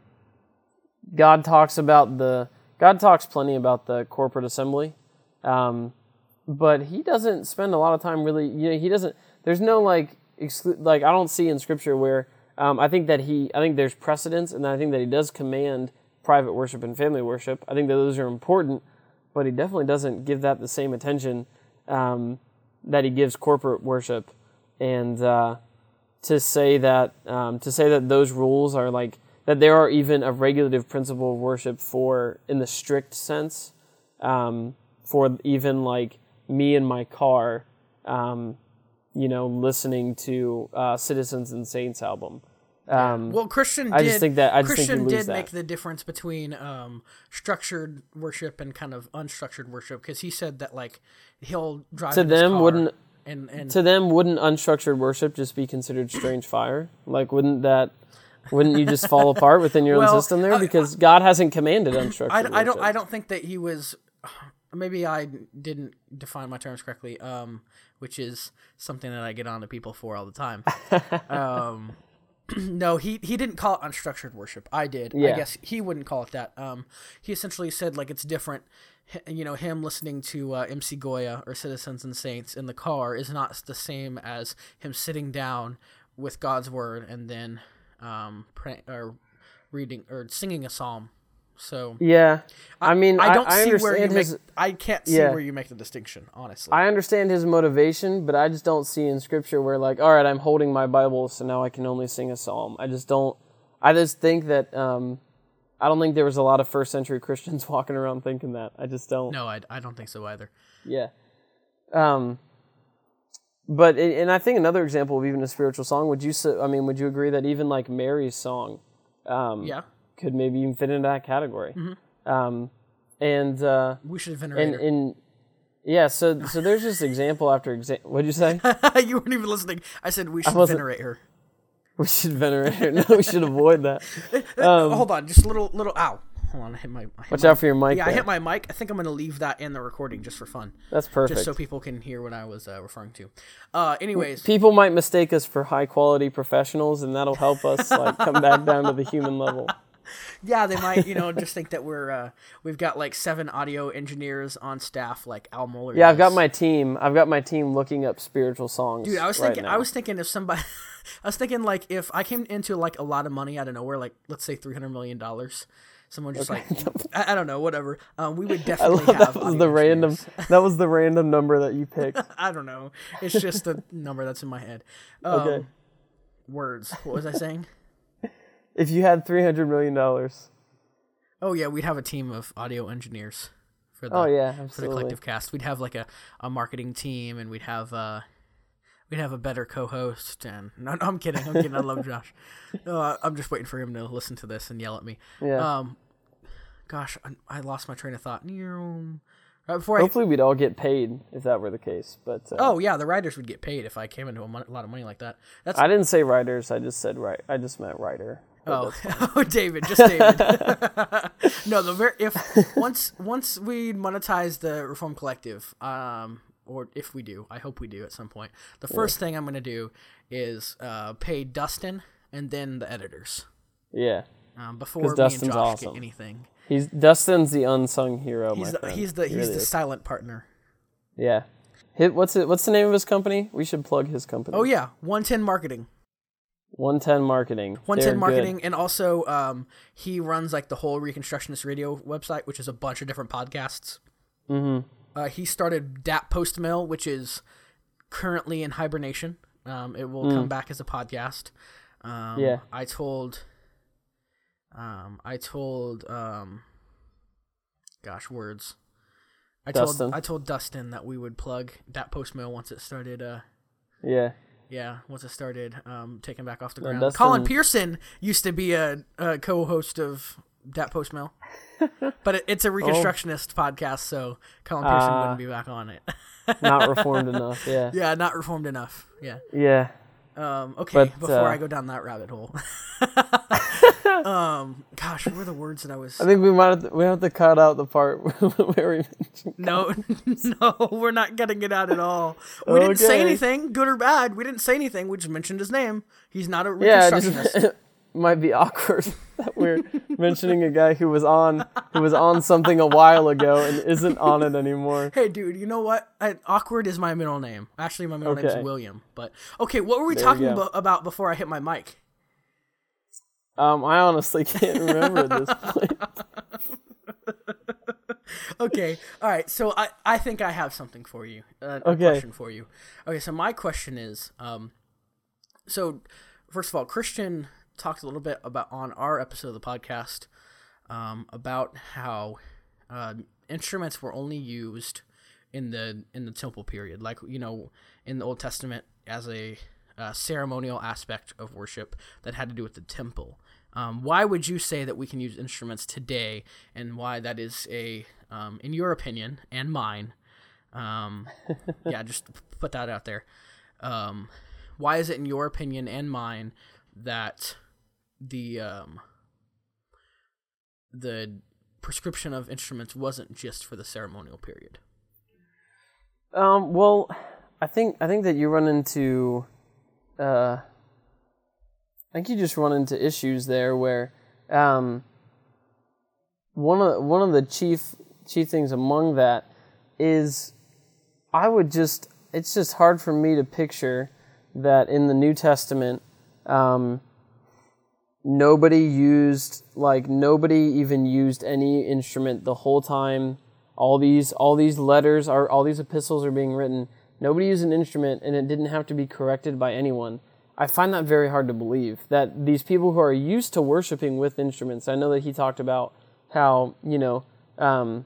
[SPEAKER 6] God talks about the God talks plenty about the corporate assembly, um, but he doesn't spend a lot of time really. You know, he doesn't. There's no like exclu- like I don't see in Scripture where um, I think that he. I think there's precedence, and I think that he does command private worship and family worship. I think that those are important, but he definitely doesn't give that the same attention um, that he gives corporate worship. And uh, to say that um, to say that those rules are like. That there are even a regulative principle of worship for, in the strict sense, um, for even like me in my car, um, you know, listening to uh, Citizens and Saints album. Um,
[SPEAKER 1] well, Christian
[SPEAKER 6] I
[SPEAKER 1] did,
[SPEAKER 6] just think that I just
[SPEAKER 1] Christian
[SPEAKER 6] think you lose
[SPEAKER 1] did
[SPEAKER 6] that.
[SPEAKER 1] make the difference between um, structured worship and kind of unstructured worship because he said that like he'll drive
[SPEAKER 6] to
[SPEAKER 1] in his
[SPEAKER 6] them
[SPEAKER 1] car
[SPEAKER 6] wouldn't
[SPEAKER 1] and, and
[SPEAKER 6] to them wouldn't unstructured worship just be considered strange fire? Like wouldn't that? Wouldn't you just fall apart within your
[SPEAKER 1] well,
[SPEAKER 6] own system there? Because God hasn't commanded unstructured
[SPEAKER 1] I,
[SPEAKER 6] worship.
[SPEAKER 1] I don't. I don't think that he was. Maybe I didn't define my terms correctly. Um, which is something that I get on to people for all the time. um, no, he he didn't call it unstructured worship. I did.
[SPEAKER 6] Yeah.
[SPEAKER 1] I guess he wouldn't call it that. Um, he essentially said like it's different. You know, him listening to uh, M C Goya or Citizens and Saints in the car is not the same as him sitting down with God's word and then. Um, pray, or reading or singing a psalm, So
[SPEAKER 6] yeah, I mean,
[SPEAKER 1] I don't
[SPEAKER 6] I, I
[SPEAKER 1] see where you
[SPEAKER 6] understand
[SPEAKER 1] make.
[SPEAKER 6] his.
[SPEAKER 1] I can't see
[SPEAKER 6] Yeah.
[SPEAKER 1] where you make the distinction. Honestly,
[SPEAKER 6] I understand his motivation, but I just don't see in Scripture where like, all right, I'm holding my Bible, so now I can only sing a psalm. I just don't. I just think that. Um, I don't think there was a lot of first century Christians walking around thinking that. I just don't.
[SPEAKER 1] no, I, I don't think so either.
[SPEAKER 6] Yeah. Um. But and I think another example of even a spiritual song. Would you say? I mean, would you agree that even like Mary's song, um,
[SPEAKER 1] Yeah,
[SPEAKER 6] could maybe even fit into that category?
[SPEAKER 1] Mm-hmm.
[SPEAKER 6] Um, and uh,
[SPEAKER 1] we should venerate
[SPEAKER 6] and
[SPEAKER 1] her.
[SPEAKER 6] in yeah, so so there's just example after example. What'd you say?
[SPEAKER 1] You weren't even listening. I said we should
[SPEAKER 6] wasn't-
[SPEAKER 1] venerate her.
[SPEAKER 6] We should venerate her. No, we should avoid that. Um,
[SPEAKER 1] Hold on, just a little, little. Ow! Hold on, I hit my. I hit
[SPEAKER 6] Watch
[SPEAKER 1] my,
[SPEAKER 6] out for your mic
[SPEAKER 1] Yeah, I
[SPEAKER 6] there.
[SPEAKER 1] hit my mic. I think I'm gonna leave that in the recording just for fun,
[SPEAKER 6] That's perfect.
[SPEAKER 1] just so people can hear what I was uh, referring to. Uh, anyways,
[SPEAKER 6] People might mistake us for high quality professionals, and that'll help us like come back down to the human level.
[SPEAKER 1] yeah, they might, you know, just think that we're uh, we've got like seven audio engineers on staff, like Al Mueller.
[SPEAKER 6] Yeah, I've got
[SPEAKER 1] does.
[SPEAKER 6] my team. I've got my team looking up spiritual songs.
[SPEAKER 1] Dude, I was
[SPEAKER 6] right
[SPEAKER 1] thinking.
[SPEAKER 6] now.
[SPEAKER 1] I was thinking if somebody, I was thinking like if I came into like a lot of money out of nowhere, like let's say three hundred million dollars. Someone just like I, I don't know, whatever. Um, we would
[SPEAKER 6] I
[SPEAKER 1] definitely
[SPEAKER 6] love
[SPEAKER 1] have
[SPEAKER 6] that was
[SPEAKER 1] audio
[SPEAKER 6] the random.
[SPEAKER 1] engineers.
[SPEAKER 6] That was the random number that you picked.
[SPEAKER 1] I don't know. It's just a number that's in my head. Um,
[SPEAKER 6] Okay.
[SPEAKER 1] Words. What was I saying?
[SPEAKER 6] If you had three hundred million dollars.
[SPEAKER 1] Oh yeah, we'd have a team of audio engineers for the
[SPEAKER 6] Oh yeah,
[SPEAKER 1] for the
[SPEAKER 6] absolutely.
[SPEAKER 1] collective cast. We'd have like a, a marketing team, and we'd have uh we'd have a better co-host. And no, no I'm kidding. I'm kidding. I love Josh. Uh, I'm just waiting for him to listen to this and yell at me.
[SPEAKER 6] Yeah.
[SPEAKER 1] Um, gosh, I, I lost my train of thought. Right before I.
[SPEAKER 6] Hopefully, we'd all get paid if that were the case. But uh,
[SPEAKER 1] Oh yeah, the writers would get paid if I came into a, mon- a lot of money like that. That's
[SPEAKER 6] I didn't say writers. I just said right. I just meant writer. But
[SPEAKER 1] Oh,
[SPEAKER 6] that's-
[SPEAKER 1] oh, David, just David. No, the ver- if once once we monetize the Reform Collective, um, or if we do, I hope we do at some point. The first thing I'm gonna do is uh, pay Dustin and then the editors
[SPEAKER 6] yeah.
[SPEAKER 1] um, before me
[SPEAKER 6] Dustin's
[SPEAKER 1] and Josh
[SPEAKER 6] awesome.
[SPEAKER 1] get anything.
[SPEAKER 6] He's Dustin's the unsung hero.
[SPEAKER 1] He's
[SPEAKER 6] my
[SPEAKER 1] the,
[SPEAKER 6] friend.
[SPEAKER 1] he's the
[SPEAKER 6] He
[SPEAKER 1] he's
[SPEAKER 6] really
[SPEAKER 1] the
[SPEAKER 6] is.
[SPEAKER 1] silent partner.
[SPEAKER 6] Yeah. Hit, what's it? What's the name of his company? We should plug his company.
[SPEAKER 1] Oh yeah, one ten Marketing.
[SPEAKER 6] one ten Marketing.
[SPEAKER 1] one
[SPEAKER 6] They're
[SPEAKER 1] ten
[SPEAKER 6] good.
[SPEAKER 1] Marketing, and also um, he runs like the whole Reconstructionist Radio website, which is a bunch of different podcasts.
[SPEAKER 6] Mm-hmm.
[SPEAKER 1] Uh, he started D A P Post Mill, which is currently in hibernation. Um, it will come back as a podcast. Um,
[SPEAKER 6] Yeah.
[SPEAKER 1] I told, um, I told, um, gosh, words. I
[SPEAKER 6] Dustin.
[SPEAKER 1] told I told Dustin that we would plug D A P Post Mill once it started. Uh,
[SPEAKER 6] Yeah.
[SPEAKER 1] yeah, once it started um, taking back off the
[SPEAKER 6] No,
[SPEAKER 1] ground.
[SPEAKER 6] Dustin-
[SPEAKER 1] Colin Pearson used to be a, a co-host of D A P Post Mill, but it, it's a Reconstructionist podcast, so Colin Pearson
[SPEAKER 6] Ah.
[SPEAKER 1] wouldn't be back on it.
[SPEAKER 6] Not reformed enough. Yeah.
[SPEAKER 1] Yeah, not reformed enough. Yeah.
[SPEAKER 6] Yeah.
[SPEAKER 1] Um, okay,
[SPEAKER 6] But,
[SPEAKER 1] before
[SPEAKER 6] uh,
[SPEAKER 1] I go down that rabbit hole. um, gosh, what were the words that I was?
[SPEAKER 6] I think we might have to, we have to cut out the part where we mentioned.
[SPEAKER 1] No, no, we're not getting it out at all. We didn't say
[SPEAKER 6] Okay.
[SPEAKER 1] anything, good or bad. We didn't say anything. We just mentioned his name. He's not a
[SPEAKER 6] Yeah, it
[SPEAKER 1] Reconstructionist.
[SPEAKER 6] just, it might be awkward that we're mentioning a guy who was on who was on something a while ago and isn't on it anymore.
[SPEAKER 1] Hey, dude, you know what? I, awkward is my middle name. Actually, my middle
[SPEAKER 6] Okay.
[SPEAKER 1] name's William. But okay, what were we
[SPEAKER 6] There
[SPEAKER 1] talking
[SPEAKER 6] you go.
[SPEAKER 1] abo- about before I hit my mic?
[SPEAKER 6] Um, I honestly can't remember at this point.
[SPEAKER 1] Okay, all right. So I, I think I have something for you. Uh, a
[SPEAKER 6] Okay.
[SPEAKER 1] question for you. Okay, so my question is, um, so first of all, Christian talked a little bit about on our episode of the podcast um, about how uh, instruments were only used in the in the temple period, like you know in the Old Testament as a uh, ceremonial aspect of worship that had to do with the temple. Um, why would you say that we can use instruments today, and why that is a, um, in your opinion and mine, um, yeah, just put that out there. Um, why is it in your opinion and mine that the um, the prescription of instruments wasn't just for the ceremonial period?
[SPEAKER 6] Um, well, I think I think that you run into, uh, I think you just run into issues there where, um, one of one of the chief chief things among that is, I would just it's just hard for me to picture that in the New Testament, um, nobody used, like, nobody even used any instrument the whole time. All these, all these letters are, all these epistles are being written. Nobody used an instrument, and it didn't have to be corrected by anyone. I find that very hard to believe, that these people who are used to worshiping with instruments, I know that he talked about how, you know, um,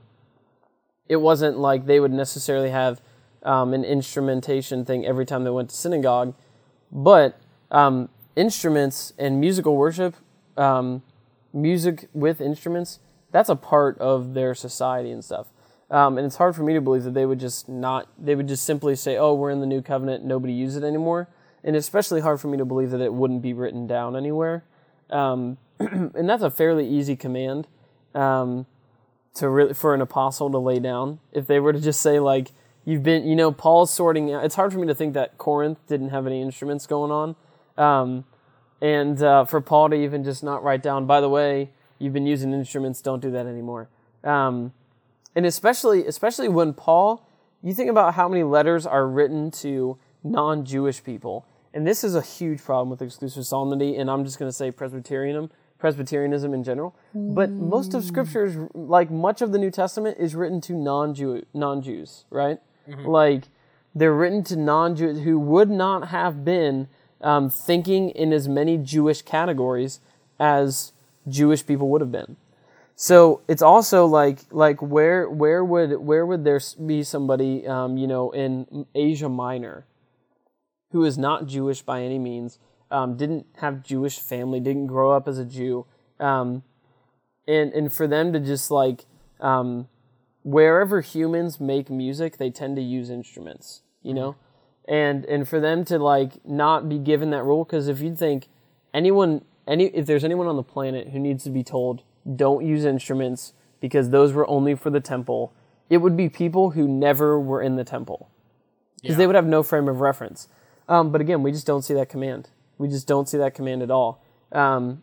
[SPEAKER 6] it wasn't like they would necessarily have um, an instrumentation thing every time they went to synagogue, but um, instruments and musical worship, um, music with instruments, that's a part of their society and stuff. Um, and it's hard for me to believe that they would just not, they would just simply say, oh, we're in the new covenant, nobody use it anymore. And it's especially hard for me to believe that it wouldn't be written down anywhere. Um, and that's a fairly easy command um, to really, for an apostle to lay down. If they were to just say, like, you've been, you know, Paul's sorting out, it's hard for me to think that Corinth didn't have any instruments going on. Um, and uh, for Paul to even just not write down, by the way, you've been using instruments, don't do that anymore. Um, and especially, especially when Paul, you think about how many letters are written to non-Jewish people. And this is a huge problem with exclusive solemnity, and I'm just going to say Presbyterianism, Presbyterianism in general. But most of Scriptures, like much of the New Testament, is written to non-Jew, non-Jews, right? Mm-hmm. Like, they're written to non-Jews who would not have been um, thinking in as many Jewish categories as Jewish people would have been. So it's also like like where where would where would there be somebody um, you know in Asia Minor who is not Jewish by any means, um, didn't have Jewish family, didn't grow up as a Jew, um, and and for them to just like um, wherever humans make music, they tend to use instruments, you know, and and for them to like not be given that rule, because if you think anyone any if there's anyone on the planet who needs to be told don't use instruments because those were only for the temple, it would be people who never were in the temple, because yeah. they would have no frame of reference. Um, but again, we just don't see that command. We just don't see that command at all. Um,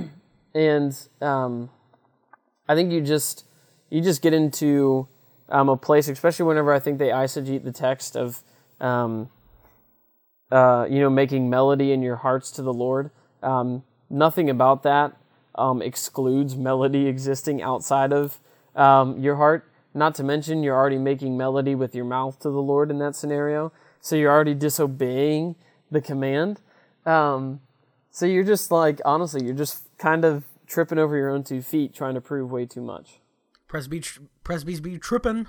[SPEAKER 6] and um, I think you just you just get into um, a place, especially whenever I think they eisegete the text of um, uh, you know making melody in your hearts to the Lord. Um, nothing about that um, excludes melody existing outside of um, your heart. Not to mention, you're already making melody with your mouth to the Lord in that scenario. So you're already disobeying the command. Um, so you're just like, honestly, you're just kind of tripping over your own two feet trying to prove way too much.
[SPEAKER 1] Presby, Presby's be tripping.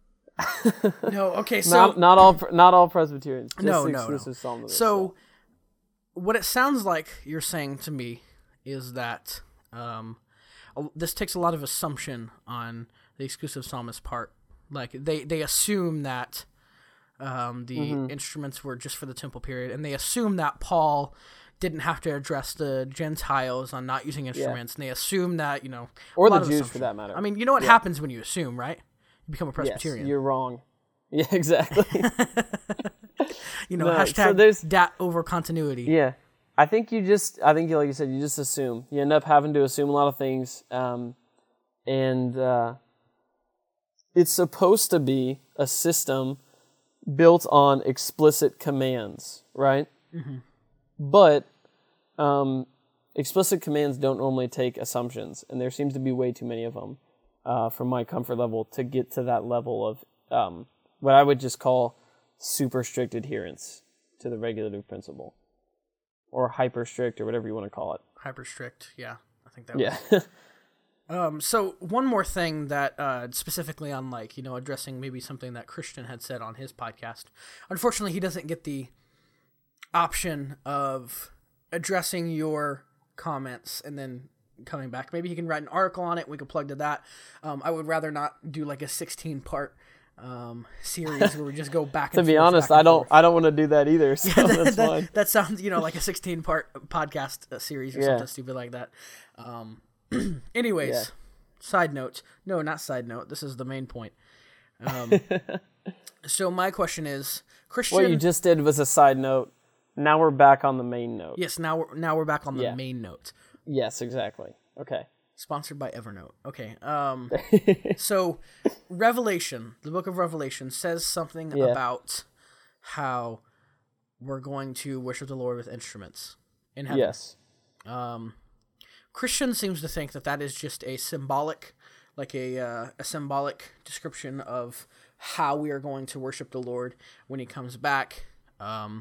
[SPEAKER 1] No, okay, so...
[SPEAKER 6] Not, not all not all Presbyterians. Just
[SPEAKER 1] no, no, no. So,
[SPEAKER 6] so
[SPEAKER 1] what it sounds like you're saying to me is that um, this takes a lot of assumption on the exclusive psalmist part. Like, they, they assume that Um, the mm-hmm. instruments were just for the temple period, and they assume that Paul didn't have to address the Gentiles on not using instruments, yeah. and they assume that, you know...
[SPEAKER 6] Or the Jews, for that matter.
[SPEAKER 1] I mean, you know what yeah. happens when you assume, right? You become a Presbyterian.
[SPEAKER 6] Yes, you're wrong. Yeah, exactly.
[SPEAKER 1] you know,
[SPEAKER 6] no,
[SPEAKER 1] hashtag so dat over continuity.
[SPEAKER 6] Yeah. I think you just, I think, like you said, you just assume. You end up having to assume a lot of things, um, and uh, it's supposed to be a system built on explicit commands, right? Mm-hmm. But um, explicit commands don't normally take assumptions, and there seems to be way too many of them uh, from my comfort level to get to that level of um, what I would just call super strict adherence to the regulative principle, or hyper strict, or whatever you want to call it.
[SPEAKER 1] Hyper strict, yeah. I think that
[SPEAKER 6] yeah.
[SPEAKER 1] was... Um, so one more thing that, uh, specifically on like, you know, addressing maybe something that Christian had said on his podcast. Unfortunately, he doesn't get the option of addressing your comments and then coming back. Maybe he can write an article on it. We could plug to that. Um, I would rather not do like a sixteen part, um, series where we just go back and
[SPEAKER 6] forth. To be honest, I don't, I don't want to do that either. So yeah, that, that's
[SPEAKER 1] that,
[SPEAKER 6] fine.
[SPEAKER 1] That sounds, you know, like a sixteen part podcast series or yeah. something stupid like that. Um, Anyways, yeah. side note. No, not side note. This is the main point. Um, so my question is, Christian...
[SPEAKER 6] What you just did was a side note. Now we're back on the main note.
[SPEAKER 1] Yes, now we're, now we're back on the
[SPEAKER 6] yeah.
[SPEAKER 1] main note.
[SPEAKER 6] Yes, exactly. Okay.
[SPEAKER 1] Sponsored by Evernote. Okay. Um, so, Revelation, the book of Revelation, says something yeah. about how we're going to worship the Lord with instruments in heaven.
[SPEAKER 6] Yes.
[SPEAKER 1] Um... Christian seems to think that that is just a symbolic, like a uh, a symbolic description of how we are going to worship the Lord when he comes back. Um,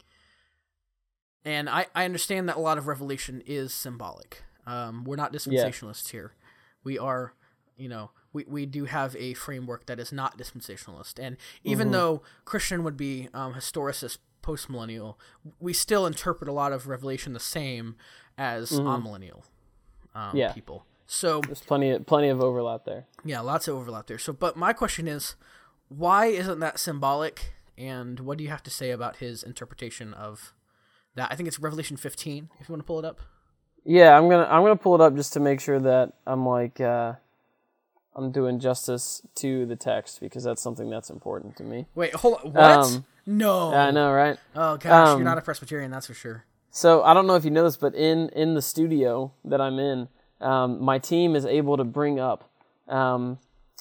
[SPEAKER 1] and I, I understand that a lot of Revelation is symbolic. Um, we're not dispensationalists yeah. here. We are, you know, we, we do have a framework that is not dispensationalist. And even mm-hmm. though Christian would be um, historicist, postmillennial, we still interpret a lot of Revelation the same as mm-hmm. amillennial um,
[SPEAKER 6] yeah.
[SPEAKER 1] people. So
[SPEAKER 6] there's plenty of, plenty of overlap there.
[SPEAKER 1] Yeah, lots of overlap there. So, but my question is, why isn't that symbolic? And what do you have to say about his interpretation of that? I think it's Revelation fifteen. If you want to pull it up.
[SPEAKER 6] Yeah, I'm gonna I'm gonna pull it up just to make sure that I'm like uh, I'm doing justice to the text, because that's something that's important to me.
[SPEAKER 1] Wait, hold on. What?
[SPEAKER 6] Um,
[SPEAKER 1] no.
[SPEAKER 6] I know, right?
[SPEAKER 1] Oh gosh,
[SPEAKER 6] um,
[SPEAKER 1] you're not a Presbyterian, that's for sure.
[SPEAKER 6] So I don't know if you know this, but in in the studio that I'm in, um, my team is able to bring up um,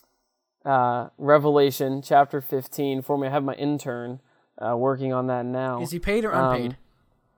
[SPEAKER 6] uh, Revelation chapter fifteen for me. I have my intern uh, working on that now.
[SPEAKER 1] Is he paid or unpaid?
[SPEAKER 6] Um,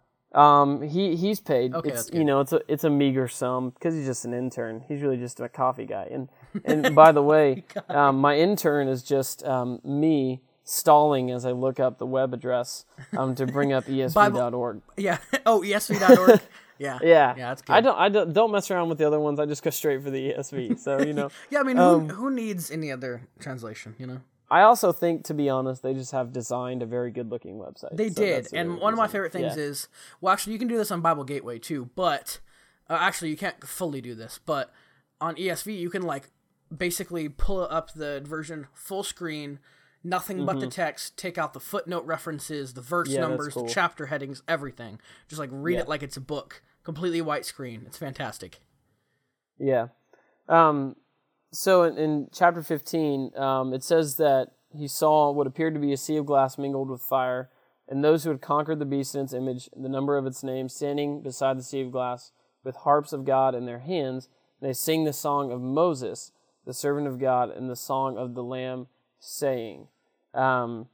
[SPEAKER 6] Um, he he's paid.
[SPEAKER 1] Okay,
[SPEAKER 6] it's,
[SPEAKER 1] that's good.
[SPEAKER 6] You know, it's a it's a meager sum because he's just an intern. He's really just a coffee guy. And and by the way, um, my intern is just um, me stalling as I look up the web address um, to bring up E S V dot org.
[SPEAKER 1] Yeah. Oh, E S V dot org. Yeah.
[SPEAKER 6] yeah.
[SPEAKER 1] Yeah, that's good.
[SPEAKER 6] I don't I don't, don't mess around with the other ones. I just go straight for the E S V. So you know.
[SPEAKER 1] yeah, I mean,
[SPEAKER 6] um,
[SPEAKER 1] who who needs any other translation? You know.
[SPEAKER 6] I also think, to be honest, they just have designed a very good-looking website.
[SPEAKER 1] They
[SPEAKER 6] so
[SPEAKER 1] did, and one reason. of my favorite things
[SPEAKER 6] yeah.
[SPEAKER 1] is, well, actually, you can do this on Bible Gateway too, but uh, actually, you can't fully do this. But on E S V, you can like basically pull up the version full screen, nothing mm-hmm. but the text, take out the footnote references, the verse
[SPEAKER 6] yeah,
[SPEAKER 1] numbers,
[SPEAKER 6] cool.
[SPEAKER 1] the chapter headings, everything. Just like read
[SPEAKER 6] yeah.
[SPEAKER 1] it like it's a book, completely white screen. It's fantastic.
[SPEAKER 6] Yeah. Um. So in, in chapter fifteen, um, it says that he saw what appeared to be a sea of glass mingled with fire, and those who had conquered the beast in its image, the number of its name, standing beside the sea of glass, with harps of God in their hands. And they sing the song of Moses, the servant of God, and the song of the Lamb, saying. Um,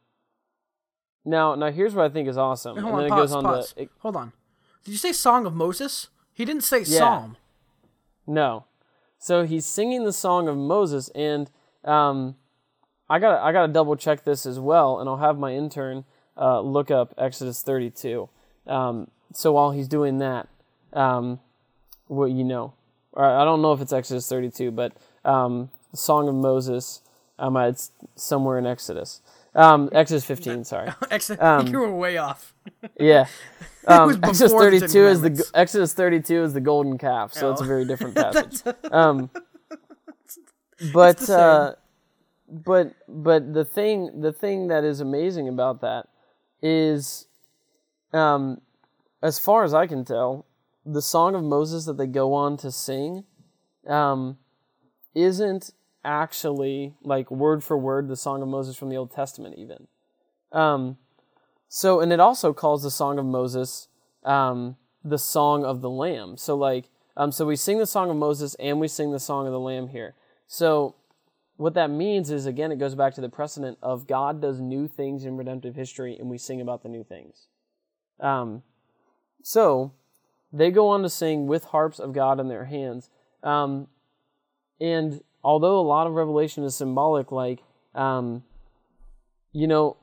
[SPEAKER 6] now, now here's what I think is awesome.
[SPEAKER 1] Hold
[SPEAKER 6] and
[SPEAKER 1] on,
[SPEAKER 6] then
[SPEAKER 1] pause,
[SPEAKER 6] it goes on
[SPEAKER 1] pause.
[SPEAKER 6] to. It,
[SPEAKER 1] Hold on. Did you say Song of Moses? He didn't say
[SPEAKER 6] yeah.
[SPEAKER 1] Psalm.
[SPEAKER 6] No. So he's singing the song of Moses, and um, I got I got to double check this as well, and I'll have my intern uh, look up Exodus thirty-two. Um, so while he's doing that, um, well, you know, or I don't know if it's Exodus thirty-two, but um, the Song of Moses, um, it's somewhere in Exodus. Um, Exodus fifteen, sorry.
[SPEAKER 1] Exodus,
[SPEAKER 6] um,
[SPEAKER 1] you were way off.
[SPEAKER 6] Yeah. Um, Exodus thirty-two
[SPEAKER 1] the
[SPEAKER 6] is the Exodus thirty-two is the golden calf, so
[SPEAKER 1] oh.
[SPEAKER 6] it's a very different passage. um, but uh, but but the thing the thing that is amazing about that is, um, as far as I can tell, the Song of Moses that they go on to sing, um, isn't actually like word for word the Song of Moses from the Old Testament even. Um, so, and it also calls the Song of Moses um, the Song of the Lamb. So like, um, so we sing the Song of Moses and we sing the Song of the Lamb here. So what that means is, again, it goes back to the precedent of God does new things in redemptive history and we sing about the new things. Um, so they go on to sing with harps of God in their hands. Um, and although a lot of Revelation is symbolic, like, um, you know,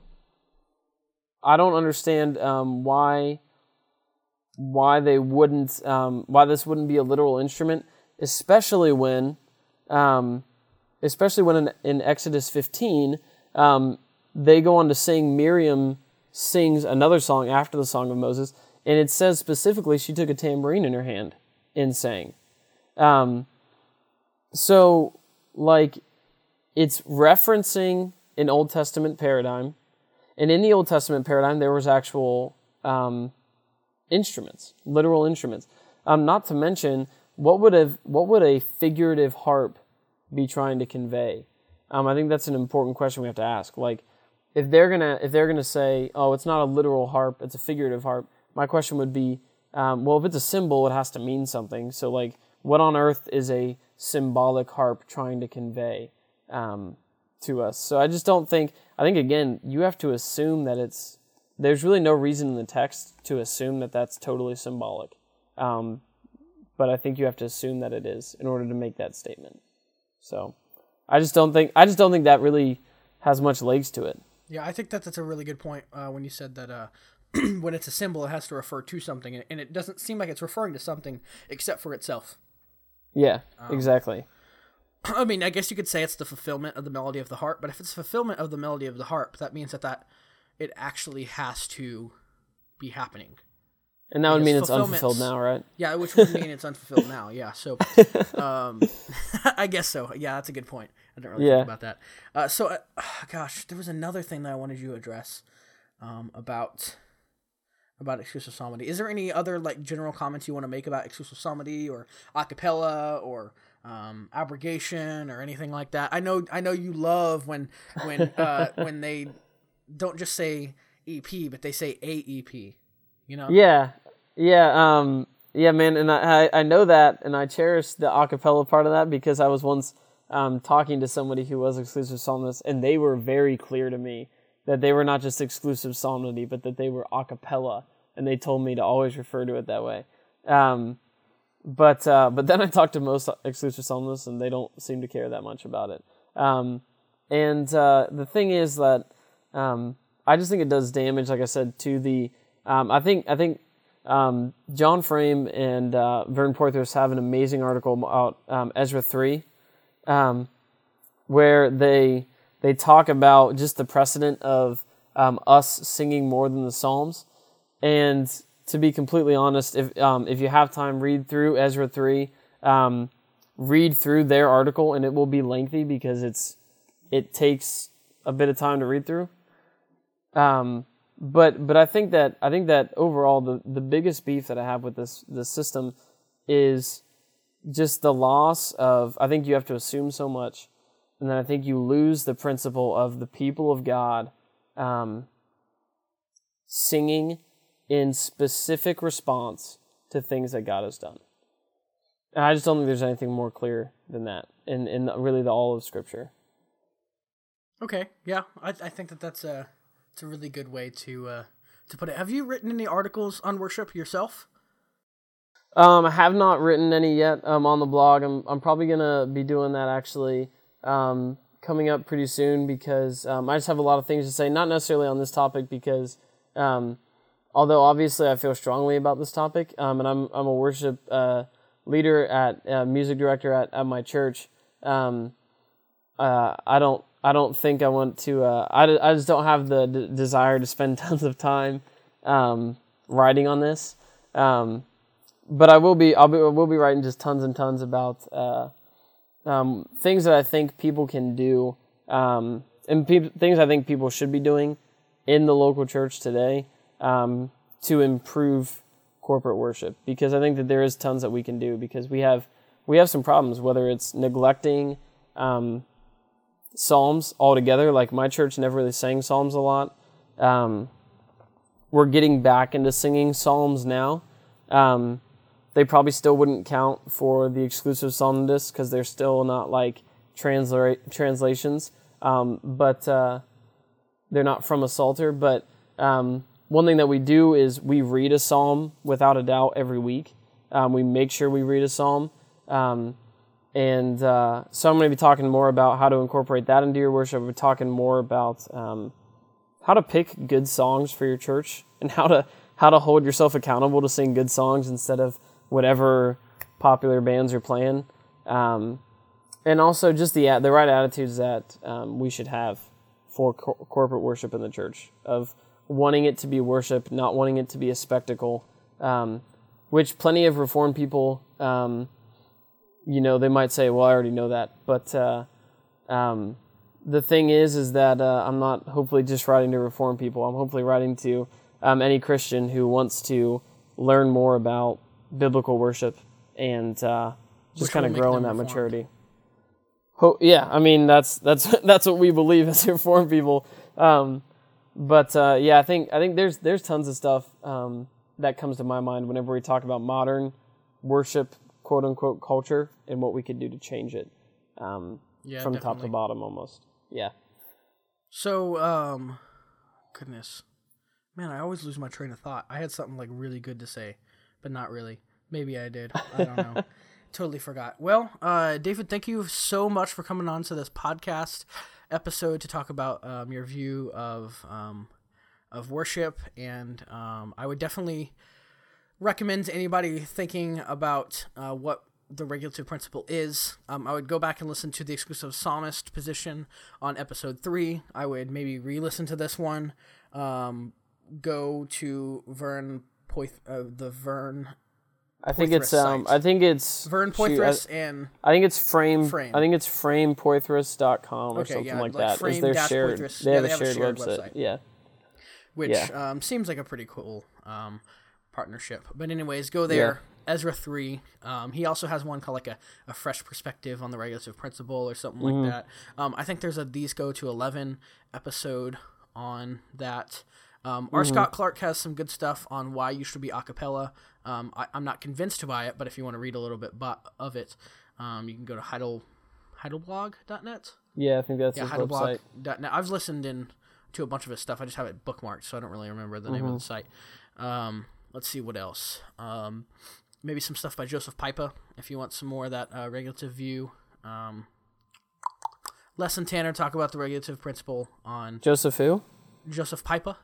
[SPEAKER 6] I don't understand um, why why they wouldn't um, why this wouldn't be a literal instrument, especially when um, especially when in, in Exodus fifteen um, they go on to sing. Miriam sings another song after the Song of Moses, and it says specifically she took a tambourine in her hand and sang. Um, so like it's referencing an Old Testament paradigm. And in the Old Testament paradigm, there was actual um, instruments, literal instruments. Um, not to mention, what would have what would a figurative harp be trying to convey? Um, I think that's an important question we have to ask. Like, if they're gonna if they're gonna say, oh, it's not a literal harp, it's a figurative harp. My question would be, um, well, if it's a symbol, it has to mean something. So, like, what on earth is a symbolic harp trying to convey um, to us? So I just don't think. I think, again, you have to assume that it's, there's really no reason in the text to assume that that's totally symbolic. Um, but I think you have to assume that it is in order to make that statement. So I just don't think I just don't think that really has much legs to it.
[SPEAKER 1] Yeah, I think that that's a really good point uh, when you said that uh, when it's a symbol, it has to refer to something, and it doesn't seem like it's referring to something except for itself.
[SPEAKER 6] Yeah,
[SPEAKER 1] um,
[SPEAKER 6] exactly.
[SPEAKER 1] I mean, I guess you could say it's the fulfillment of the melody of the harp, but if it's fulfillment of the melody of the harp, that means that, that it actually has to be happening.
[SPEAKER 6] And that would mean it's unfulfilled now, right?
[SPEAKER 1] Yeah, which would mean it's unfulfilled now, yeah. So, um, I guess so. Yeah, that's a good point. I didn't really
[SPEAKER 6] yeah.
[SPEAKER 1] think about that. Uh, so, uh, gosh, there was another thing that I wanted you to address um, about about exclusive psalmody. Is there any other like general comments you want to make about exclusive psalmody or a cappella or um, abrogation or anything like that? I know, I know you love when when uh, when they don't just say E P, but they say A E P. You know?
[SPEAKER 6] Yeah, yeah, um, yeah, man, and I I know that, and I cherish the a cappella part of that because I was once um, talking to somebody who was exclusive psalmist, and they were very clear to me that they were not just exclusive psalmody, but that they were a cappella, and they told me to always refer to it that way. Um, but uh, but then I talked to most exclusive psalmists, and they don't seem to care that much about it. Um, and uh, the thing is that um, I just think it does damage, like I said, to the. Um, I think I think um, John Frame and uh, Vern Porthos have an amazing article about um, Ezra three, um, where they they talk about just the precedent of um, us singing more than the Psalms. And to be completely honest, if um, if you have time, read through Ezra three, um, read through their article, and it will be lengthy because it's it takes a bit of time to read through. Um, But but I think that I think that overall the, the biggest beef that I have with this this system is just the loss of, I think you have to assume so much, and then I think you lose the principle of the people of God um, singing in specific response to things that God has done. And I just don't think there's anything more clear than that in, in really the all of Scripture.
[SPEAKER 1] Okay, yeah, I I think that that's a it's a really good way to uh, to put it. Have you written any articles on worship yourself?
[SPEAKER 6] Um, I have not written any yet um, on the blog. I'm I'm probably gonna be doing that actually um, coming up pretty soon because um, I just have a lot of things to say. Not necessarily on this topic because um, although obviously I feel strongly about this topic, um, and I'm I'm a worship uh, leader at uh, music director at, at my church. Um, uh, I don't. I don't think I want to, uh, I, I just don't have the d- desire to spend tons of time um, writing on this. Um, but I will be, I'll be, I will be writing just tons and tons about uh, um, things that I think people can do um, and pe- things I think people should be doing in the local church today um, to improve corporate worship. Because I think that there is tons that we can do because we have, we have some problems, whether it's neglecting um Psalms altogether. Like my church never really sang Psalms a lot. Um, we're getting back into singing Psalms now. Um, they probably still wouldn't count for the exclusive psalmists because they're still not like transla- translations, um, but uh, they're not from a Psalter. But um, one thing that we do is we read a psalm without a doubt every week. Um, we make sure we read a psalm. Um, And uh, so I'm going to be talking more about how to incorporate that into your worship. We're talking more about um, how to pick good songs for your church and how to how to hold yourself accountable to sing good songs instead of whatever popular bands are playing. Um, and also just the the right attitudes that um, we should have for co- corporate worship in the church, of wanting it to be worship, not wanting it to be a spectacle, um, which plenty of Reformed people... Um, You know, they might say, well, I already know that. But uh, um, the thing is, is that uh, I'm not hopefully just writing to Reformed people. I'm hopefully writing to um, any Christian who wants to learn more about biblical worship and uh, just kind of grow in that maturity. Ho- yeah, I mean, that's that's that's what we believe as Reformed people. Um, but uh, yeah, I think I think there's there's tons of stuff um, that comes to my mind whenever we talk about modern worship, quote unquote, culture and what we could do to change it um,
[SPEAKER 1] yeah,
[SPEAKER 6] from
[SPEAKER 1] definitely.
[SPEAKER 6] top to bottom almost. Yeah.
[SPEAKER 1] So, um, goodness, man, I always lose my train of thought. I had something like really good to say, but not really. Maybe I did. I don't know. Totally forgot. Well, uh, David, thank you so much for coming on to this podcast episode to talk about um, your view of um, of worship, and um, I would definitely recommend to anybody thinking about uh, what the regulative principle is. Um, I would go back and listen to the exclusive psalmist position on episode three. I would maybe re-listen to this one. Um, go to Vern Poith, uh, the Vern.
[SPEAKER 6] I think
[SPEAKER 1] Poythress
[SPEAKER 6] it's um.
[SPEAKER 1] site.
[SPEAKER 6] I think it's
[SPEAKER 1] Vern
[SPEAKER 6] shoot,
[SPEAKER 1] Poythress
[SPEAKER 6] I,
[SPEAKER 1] and
[SPEAKER 6] I think it's frame.
[SPEAKER 1] Frame.
[SPEAKER 6] I think it's frame poythress dot com or
[SPEAKER 1] Okay,
[SPEAKER 6] something
[SPEAKER 1] yeah,
[SPEAKER 6] like,
[SPEAKER 1] like
[SPEAKER 6] that.
[SPEAKER 1] frame
[SPEAKER 6] Is their
[SPEAKER 1] dash
[SPEAKER 6] shared?
[SPEAKER 1] Poythress.
[SPEAKER 6] They
[SPEAKER 1] Yeah,
[SPEAKER 6] have
[SPEAKER 1] they
[SPEAKER 6] a
[SPEAKER 1] have a
[SPEAKER 6] shared,
[SPEAKER 1] shared
[SPEAKER 6] website.
[SPEAKER 1] website.
[SPEAKER 6] Yeah.
[SPEAKER 1] which
[SPEAKER 6] Yeah.
[SPEAKER 1] um, seems like a pretty cool um, partnership. But anyways, go there.
[SPEAKER 6] Yeah.
[SPEAKER 1] Ezra three. Um, he also has one called like a, a fresh perspective on the regulative principle or something
[SPEAKER 6] Mm-hmm.
[SPEAKER 1] like that. Um, I think there's a These Go to eleven episode on that. Um, R.
[SPEAKER 6] Mm-hmm.
[SPEAKER 1] Scott Clark has some good stuff on why you should be a cappella. Um, I, I'm not convinced to buy it, but if you want to read a little bit bo- of it, um, you can go to Heidel, heidelblog dot net.
[SPEAKER 6] Yeah, I think that's
[SPEAKER 1] Yeah,
[SPEAKER 6] his
[SPEAKER 1] heidelblog
[SPEAKER 6] website.
[SPEAKER 1] dot net. I've listened in to a bunch of his stuff. I just have it bookmarked, so I don't really remember the name
[SPEAKER 6] Mm-hmm.
[SPEAKER 1] of the site. Um, let's see what else. Um, maybe some stuff by Joseph Pipa, if you want some more of that uh, regulative view. Um, Les and Tanner talk about the regulative principle on
[SPEAKER 6] Joseph who?
[SPEAKER 1] Joseph Pipa.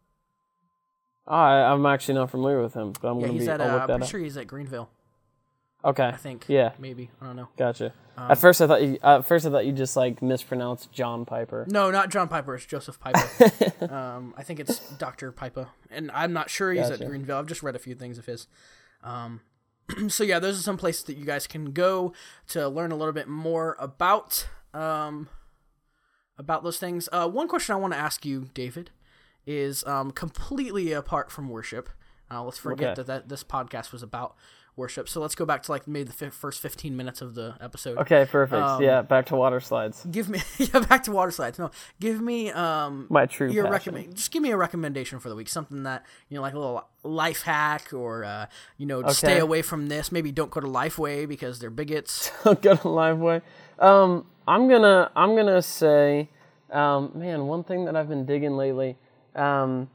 [SPEAKER 6] Oh, I, I'm actually not familiar with him, but I'm
[SPEAKER 1] Yeah,
[SPEAKER 6] gonna
[SPEAKER 1] he's
[SPEAKER 6] be.
[SPEAKER 1] at.
[SPEAKER 6] I'll
[SPEAKER 1] Uh,
[SPEAKER 6] look
[SPEAKER 1] I'm
[SPEAKER 6] that
[SPEAKER 1] pretty
[SPEAKER 6] up.
[SPEAKER 1] sure he's at Greenville.
[SPEAKER 6] Okay.
[SPEAKER 1] I think.
[SPEAKER 6] Yeah.
[SPEAKER 1] Maybe I don't know.
[SPEAKER 6] Gotcha.
[SPEAKER 1] Um,
[SPEAKER 6] at first, I thought you. At first, I thought you just like mispronounced John Piper.
[SPEAKER 1] No, not John Piper. It's Joseph Pipa. um, I think it's Doctor Pipa, and I'm not sure he's
[SPEAKER 6] Gotcha.
[SPEAKER 1] at Greenville. I've just read a few things of his. Um, so yeah, those are some places that you guys can go to learn a little bit more about um, about those things. Uh, one question I want to ask you, David, is um, completely apart from worship. Uh, let's forget
[SPEAKER 6] Okay.
[SPEAKER 1] that, that this podcast was about worship. So let's go back to like maybe the f- first fifteen minutes of the episode.
[SPEAKER 6] Okay, perfect.
[SPEAKER 1] Um,
[SPEAKER 6] yeah, back to water slides.
[SPEAKER 1] Give me yeah, back to water slides. No, give me um
[SPEAKER 6] My true
[SPEAKER 1] your
[SPEAKER 6] passion.
[SPEAKER 1] recommend. Just give me a recommendation for the week. Something that you know, like a little life hack, or uh, you know,
[SPEAKER 6] Okay.
[SPEAKER 1] stay away from this. Maybe don't go to Lifeway because they're bigots.
[SPEAKER 6] Go to Liveway. Um, I'm gonna I'm gonna say, um, man, one thing that I've been digging lately. Um,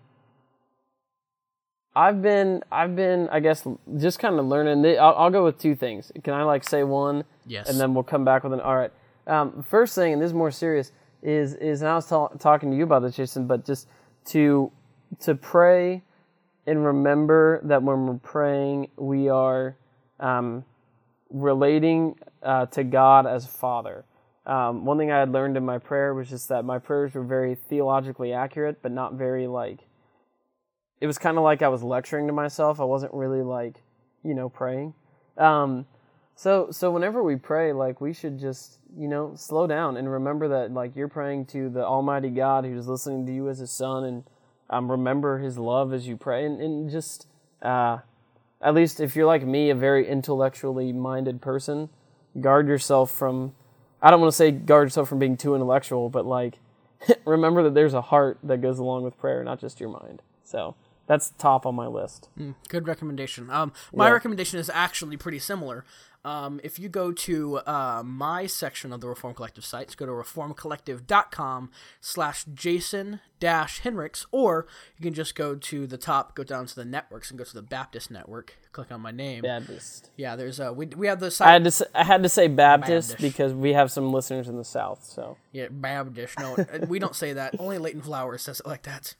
[SPEAKER 6] I've been I've been I guess just kind of learning. The, I'll, I'll go with two things. Can I like say one?
[SPEAKER 1] Yes.
[SPEAKER 6] And then we'll come back with an. All right. Um, first thing, and this is more serious, is is and I was ta- talking to you about this, Jason, but just to to pray and remember that when we're praying, we are um, relating uh, to God as Father. Um, one thing I had learned in my prayer was just that my prayers were very theologically accurate, but not very like. It was kind of like I was lecturing to myself. I wasn't really like, you know, praying. Um, so so whenever we pray, like we should just, you know, slow down and remember that like you're praying to the Almighty God who's listening to you as His Son, and um, remember His love as you pray, and, and just uh, at least if you're like me, a very intellectually minded person, guard yourself from. I don't want to say guard yourself from being too intellectual, but like remember that there's a heart that goes along with prayer, not just your mind. So. That's top on my list.
[SPEAKER 1] Mm, good recommendation. Um, my
[SPEAKER 6] Yeah.
[SPEAKER 1] recommendation is actually pretty similar. Um, if you go to uh, my section of the Reform Collective sites, go to reformcollective.com slash Jason dash Henricks, or you can just go to the top, go down to the networks, and go to the Baptist Network. Click on my name.
[SPEAKER 6] Baptist.
[SPEAKER 1] Yeah, there's a we we have the site.
[SPEAKER 6] I had to say, I had to say Baptist,
[SPEAKER 1] Baptist.
[SPEAKER 6] because we have some listeners in the South. So
[SPEAKER 1] Yeah, Baptist. No, we don't say that. Only Leighton Flowers says it like that.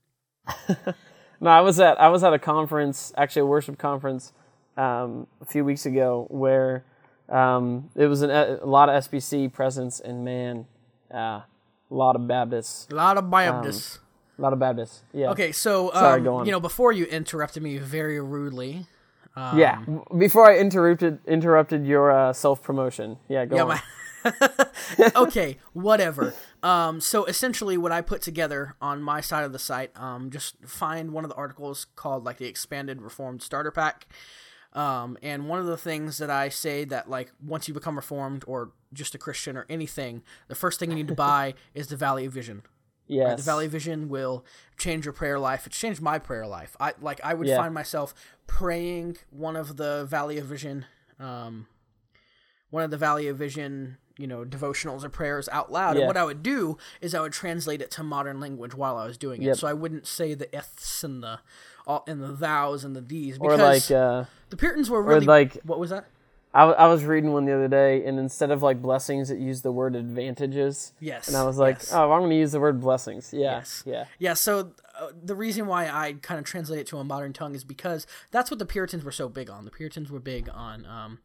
[SPEAKER 6] no, I was at I was at a conference, actually a worship conference, um, a few weeks ago where um, it was an, a lot of S B C presence, and man, uh, a lot of Baptists,
[SPEAKER 1] A lot of Baptists.
[SPEAKER 6] a lot of Baptists. Yeah.
[SPEAKER 1] okay, so um,
[SPEAKER 6] Sorry, go on.
[SPEAKER 1] you know, before you interrupted me very rudely. Um,
[SPEAKER 6] yeah. Before I interrupted interrupted your uh, self promotion. Yeah. Go
[SPEAKER 1] Yeah,
[SPEAKER 6] on.
[SPEAKER 1] my. Okay, whatever. Um, so essentially, what I put together on my side of the site, um, just find one of the articles called like the Expanded Reformed Starter Pack. Um, and one of the things that I say that like once you become Reformed or just a Christian or anything, the first thing you need to buy is the Valley of Vision.
[SPEAKER 6] Yes.
[SPEAKER 1] Right? The Valley of Vision will change your prayer life. It's changed my prayer life. I like I would
[SPEAKER 6] Yeah.
[SPEAKER 1] find myself praying one of the Valley of Vision, um, one of the Valley of Vision you know, devotionals or prayers out loud.
[SPEAKER 6] Yeah.
[SPEAKER 1] And what I would do is I would translate it to modern language while I was doing it.
[SPEAKER 6] Yep.
[SPEAKER 1] So I wouldn't say the eths and the all and the thous and the these
[SPEAKER 6] Or
[SPEAKER 1] because
[SPEAKER 6] like, uh,
[SPEAKER 1] the Puritans were really
[SPEAKER 6] like-
[SPEAKER 1] what was that?
[SPEAKER 6] I, w- I was reading one the other day, and instead of like blessings, it used the word advantages.
[SPEAKER 1] Yes.
[SPEAKER 6] And I was like,
[SPEAKER 1] yes.
[SPEAKER 6] oh, I'm going to use the word blessings. Yeah.
[SPEAKER 1] Yes.
[SPEAKER 6] Yeah.
[SPEAKER 1] Yeah, so uh, the reason why I kind of translate it to a modern tongue is because that's what the Puritans were so big on. The Puritans were big on um,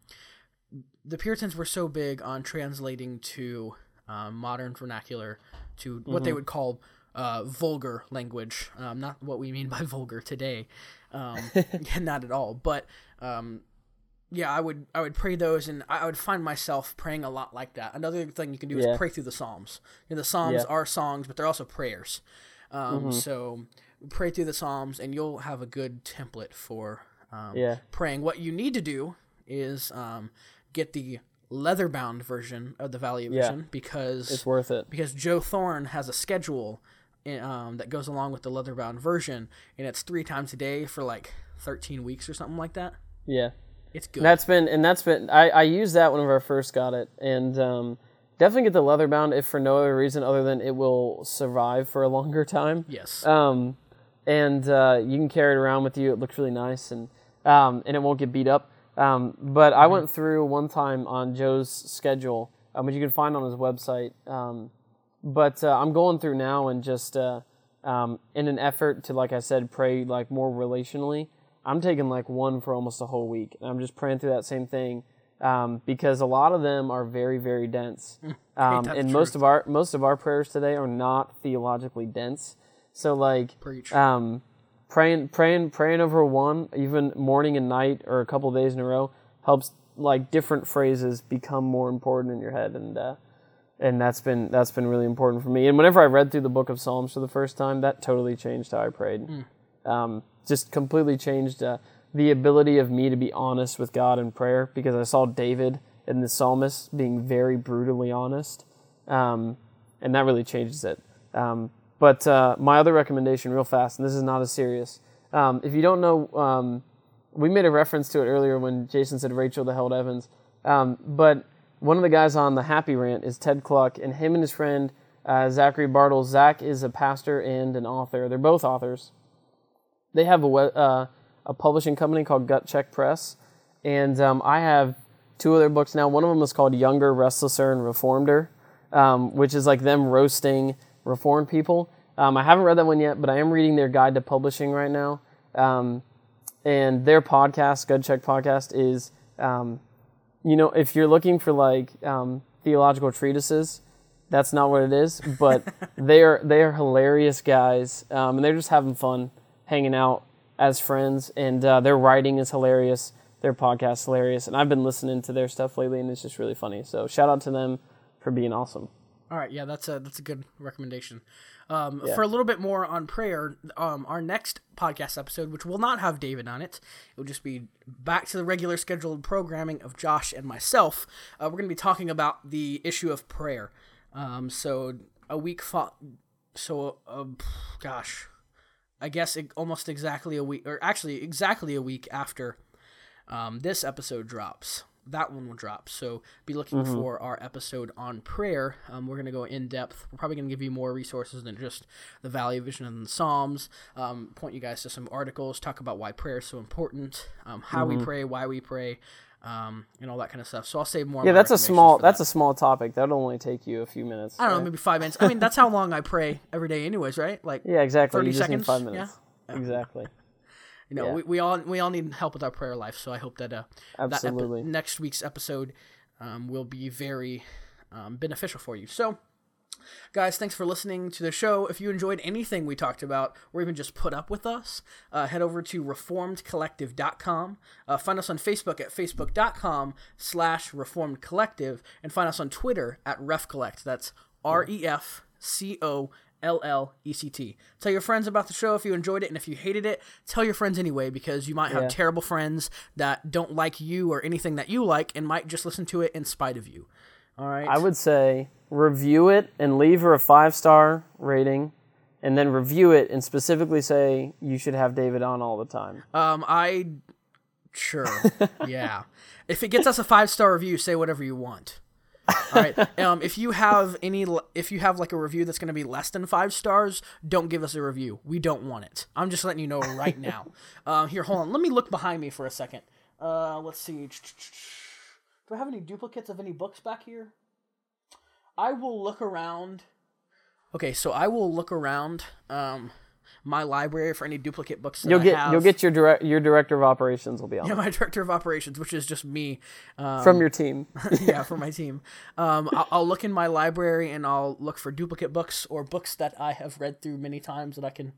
[SPEAKER 1] the Puritans were so big on translating to um, modern vernacular, to what
[SPEAKER 6] Mm-hmm.
[SPEAKER 1] they would call uh, vulgar language. Um, not what we mean by vulgar today, um, not at all. But um, yeah, I would I would pray those, and I would find myself praying a lot like that. Another thing you can do
[SPEAKER 6] Yeah.
[SPEAKER 1] is pray through the Psalms. You know, the Psalms
[SPEAKER 6] Yeah.
[SPEAKER 1] are songs, but they're also prayers. Um,
[SPEAKER 6] Mm-hmm.
[SPEAKER 1] So pray through the Psalms, and you'll have a good template for um,
[SPEAKER 6] Yeah.
[SPEAKER 1] praying. What you need to do is um, get the leather-bound version of the Valley of
[SPEAKER 6] Yeah.
[SPEAKER 1] Vision because
[SPEAKER 6] It's worth it.
[SPEAKER 1] because Joe Thorne has a schedule in, um, that goes along with the leather-bound version, and it's three times a day for like thirteen weeks or something like that.
[SPEAKER 6] Yeah.
[SPEAKER 1] It's good.
[SPEAKER 6] And that's been, and that's been, I, I used that whenever I first got it, and um, definitely get the leather bound if for no other reason other than it will survive for a longer time.
[SPEAKER 1] yes.
[SPEAKER 6] Um, and uh, you can carry it around with you. It looks really nice, and um, and it won't get beat up. Um, but I went through one time on Joe's schedule, um, which you can find on his website. Um, but uh, I'm going through now and just uh, um, in an effort to, like I said, pray like more relationally. I'm taking like one for almost a whole week. And I'm just praying through that same thing um, because a lot of them are very, very dense. Um,
[SPEAKER 1] that's
[SPEAKER 6] and
[SPEAKER 1] the
[SPEAKER 6] most
[SPEAKER 1] truth.
[SPEAKER 6] of our most of our prayers today are not theologically dense. So like
[SPEAKER 1] Preach.
[SPEAKER 6] um, praying, praying, praying over one, even morning and night, or a couple of days in a row, helps like different phrases become more important in your head, and uh, and that's been that's been really important for me. And whenever I read through the Book of Psalms for the first time, that totally changed how I prayed.
[SPEAKER 1] Mm.
[SPEAKER 6] Um, just completely changed uh, the ability of me to be honest with God in prayer, because I saw David and the psalmist being very brutally honest, um, and that really changes it. Um, but uh, my other recommendation, real fast, and this is not as serious. Um, if you don't know, um, we made a reference to it earlier when Jason said Rachel the Held Evans, um, but one of the guys on the Happy Rant is Ted Cluck, and him and his friend uh, Zachary Bartles. Zach is a pastor and an author. They're both authors. They have a web, uh, a publishing company called Gut Check Press, and um, I have two of their books now. One of them is called Younger, Restlesser, and Reformeder, um, which is like them roasting Reformed people. Um, I haven't read that one yet, but I am reading their guide to publishing right now. Um, and their podcast, Gut Check Podcast, is, um, you know, if you're looking for like um, theological treatises, that's not what it is. But they are they are hilarious guys, um, and they're just having fun, hanging out as friends, and uh, their writing is hilarious, their podcast is hilarious, and I've been listening to their stuff lately, and it's just really funny. So shout out to them for being awesome.
[SPEAKER 1] All right, yeah, that's a that's a good recommendation. Um,
[SPEAKER 6] Yeah.
[SPEAKER 1] For a little bit more on prayer, um, our next podcast episode, which will not have David on it, it will just be back to the regular scheduled programming of Josh and myself. Uh, we're going to be talking about the issue of prayer. Um, so a week, fo- so uh, gosh, I guess it, almost exactly a week, or actually exactly a week after um, this episode drops. That one will drop. So be looking
[SPEAKER 6] Mm-hmm.
[SPEAKER 1] for our episode on prayer. Um, we're going to go in depth. We're probably going to give you more resources than just the Valley of Vision and the Psalms. Um, point you guys to some articles, talk about why prayer is so important, um, how
[SPEAKER 6] Mm-hmm.
[SPEAKER 1] we pray, why we pray, um, and all that kind of stuff. So I'll save more.
[SPEAKER 6] Yeah,
[SPEAKER 1] of my
[SPEAKER 6] that's a
[SPEAKER 1] recommendations
[SPEAKER 6] small
[SPEAKER 1] for
[SPEAKER 6] that's
[SPEAKER 1] that.
[SPEAKER 6] a small topic. That'll only take you a few minutes.
[SPEAKER 1] I don't know,
[SPEAKER 6] right?
[SPEAKER 1] maybe five minutes. I mean, that's how long I pray every day, anyways, right? Like
[SPEAKER 6] Yeah, exactly.
[SPEAKER 1] thirty
[SPEAKER 6] you just
[SPEAKER 1] seconds.
[SPEAKER 6] need five minutes.
[SPEAKER 1] Yeah.
[SPEAKER 6] Exactly.
[SPEAKER 1] You know,
[SPEAKER 6] Yeah.
[SPEAKER 1] we, we all we all need help with our prayer life, so I hope that uh, that
[SPEAKER 6] Absolutely.
[SPEAKER 1] epi- next week's episode um, will be very um, beneficial for you. So, guys, thanks for listening to the show. If you enjoyed anything we talked about, or even just put up with us, uh, head over to reformed collective dot com. Uh, find us on Facebook at facebook dot com slash reformed collective, and find us on Twitter at refcollect. That's R E F C O L L E C T. Tell your friends about the show if you enjoyed it, and if you hated it, tell your friends anyway, because you might have
[SPEAKER 6] Yeah.
[SPEAKER 1] terrible friends that don't like you or anything that you like and might just listen to it in spite of you. All right?
[SPEAKER 6] I would say review it and leave her a five-star rating, and then review it and specifically say you should have David on all the time.
[SPEAKER 1] Um, I... Sure. Yeah. If it gets us a five-star review, say whatever you want. All right. Um, if you have any, if you have like a review that's going to be less than five stars, don't give us a review. We don't want it. I'm just letting you know right now. Um, here, hold on. Let me look behind me for a second. Uh, let's see. Do I have any duplicates of any books back here? I will look around. Okay, so I will look around um, my library for any duplicate books that
[SPEAKER 6] you'll
[SPEAKER 1] I
[SPEAKER 6] get
[SPEAKER 1] have.
[SPEAKER 6] you'll get your direct your director of operations will be on.
[SPEAKER 1] Yeah,
[SPEAKER 6] it.
[SPEAKER 1] my director of operations, which is just me. Um,
[SPEAKER 6] From your team.
[SPEAKER 1] yeah, for my team. Um, I'll, I'll look in my library and I'll look for duplicate books or books that I have read through many times that I can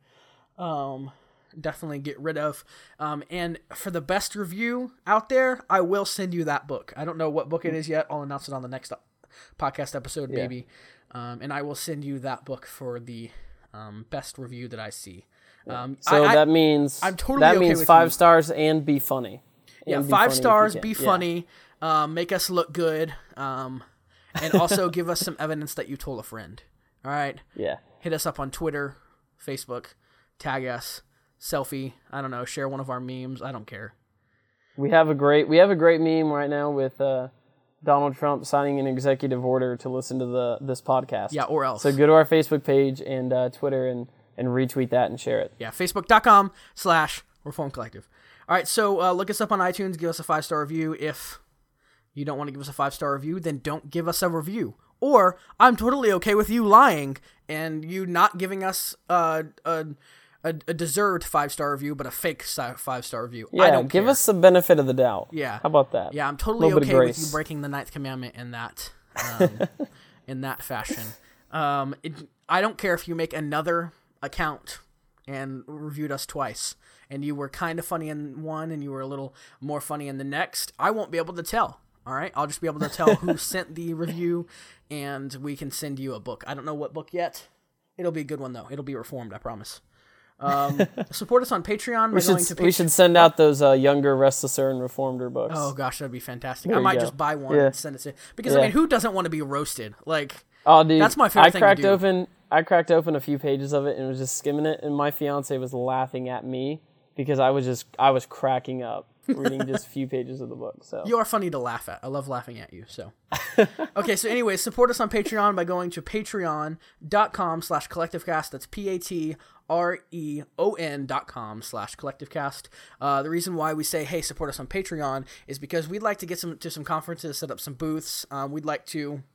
[SPEAKER 1] um, definitely get rid of. Um, and for the best review out there, I will send you that book. I don't know what book it is yet. I'll announce it on the next podcast episode,
[SPEAKER 6] yeah.
[SPEAKER 1] maybe. Um, and I will send you that book for the um, best review that I see. Um,
[SPEAKER 6] So
[SPEAKER 1] I,
[SPEAKER 6] that
[SPEAKER 1] I,
[SPEAKER 6] means
[SPEAKER 1] I'm totally
[SPEAKER 6] that
[SPEAKER 1] okay
[SPEAKER 6] means
[SPEAKER 1] with
[SPEAKER 6] five
[SPEAKER 1] you.
[SPEAKER 6] stars and be funny.
[SPEAKER 1] Yeah,
[SPEAKER 6] And be
[SPEAKER 1] five
[SPEAKER 6] funny if you
[SPEAKER 1] stars,
[SPEAKER 6] can.
[SPEAKER 1] be
[SPEAKER 6] Yeah.
[SPEAKER 1] funny, um, make us look good, um, and also give us some evidence that you told a friend. All right?
[SPEAKER 6] Yeah.
[SPEAKER 1] Hit us up on Twitter, Facebook, tag us, selfie, I don't know, share one of our memes, I don't care.
[SPEAKER 6] We have a great we have a great meme right now with uh, Donald Trump signing an executive order to listen to the this podcast.
[SPEAKER 1] Yeah, or else.
[SPEAKER 6] So go to our Facebook page and uh, Twitter and, and retweet that and share it.
[SPEAKER 1] Yeah, facebook.com slash Reform Collective. All right, so uh, look us up on iTunes, give us a five-star review. If you don't want to give us a five-star review, then don't give us a review. Or I'm totally okay with you lying and you not giving us uh, a, a, a deserved five-star review, but a fake si- five-star review.
[SPEAKER 6] Yeah,
[SPEAKER 1] I don't
[SPEAKER 6] give
[SPEAKER 1] care.
[SPEAKER 6] us the benefit of the doubt.
[SPEAKER 1] Yeah.
[SPEAKER 6] How about that?
[SPEAKER 1] Yeah, I'm totally
[SPEAKER 6] Little bit of
[SPEAKER 1] okay with
[SPEAKER 6] grace.
[SPEAKER 1] you breaking the ninth commandment in that um, in that fashion. Um, it, I don't care if you make another account and reviewed us twice, and you were kind of funny in one and you were a little more funny in the next. I won't be able to tell. All right, I'll just be able to tell who sent the review, and we can send you a book. I don't know what book yet. It'll be a good one though. It'll be reformed, I promise. Um, support us on Patreon.
[SPEAKER 6] We
[SPEAKER 1] by
[SPEAKER 6] should
[SPEAKER 1] going to
[SPEAKER 6] we
[SPEAKER 1] Patreon.
[SPEAKER 6] should send out those uh, younger Restlesser and Reformed books.
[SPEAKER 1] Oh gosh, that'd be fantastic.
[SPEAKER 6] There
[SPEAKER 1] I
[SPEAKER 6] you
[SPEAKER 1] might
[SPEAKER 6] go.
[SPEAKER 1] just buy one
[SPEAKER 6] Yeah.
[SPEAKER 1] and send it to because I
[SPEAKER 6] Yeah.
[SPEAKER 1] mean, who doesn't want to be roasted? Like,
[SPEAKER 6] Oh, dude,
[SPEAKER 1] that's my favorite
[SPEAKER 6] I
[SPEAKER 1] thing
[SPEAKER 6] cracked
[SPEAKER 1] to do.
[SPEAKER 6] open. I cracked open a few pages of it and was just skimming it, and my fiance was laughing at me because I was just I was cracking up reading just a few pages of the book. So
[SPEAKER 1] You are funny to laugh at. I love laughing at you. So, okay. So, anyways, support us on Patreon by going to patreon.com slash collectivecast. That's P A T R E O N dot com slash collectivecast. Uh, the reason why we say, hey, support us on Patreon is because we'd like to get some to some conferences, set up some booths. Um, we'd like to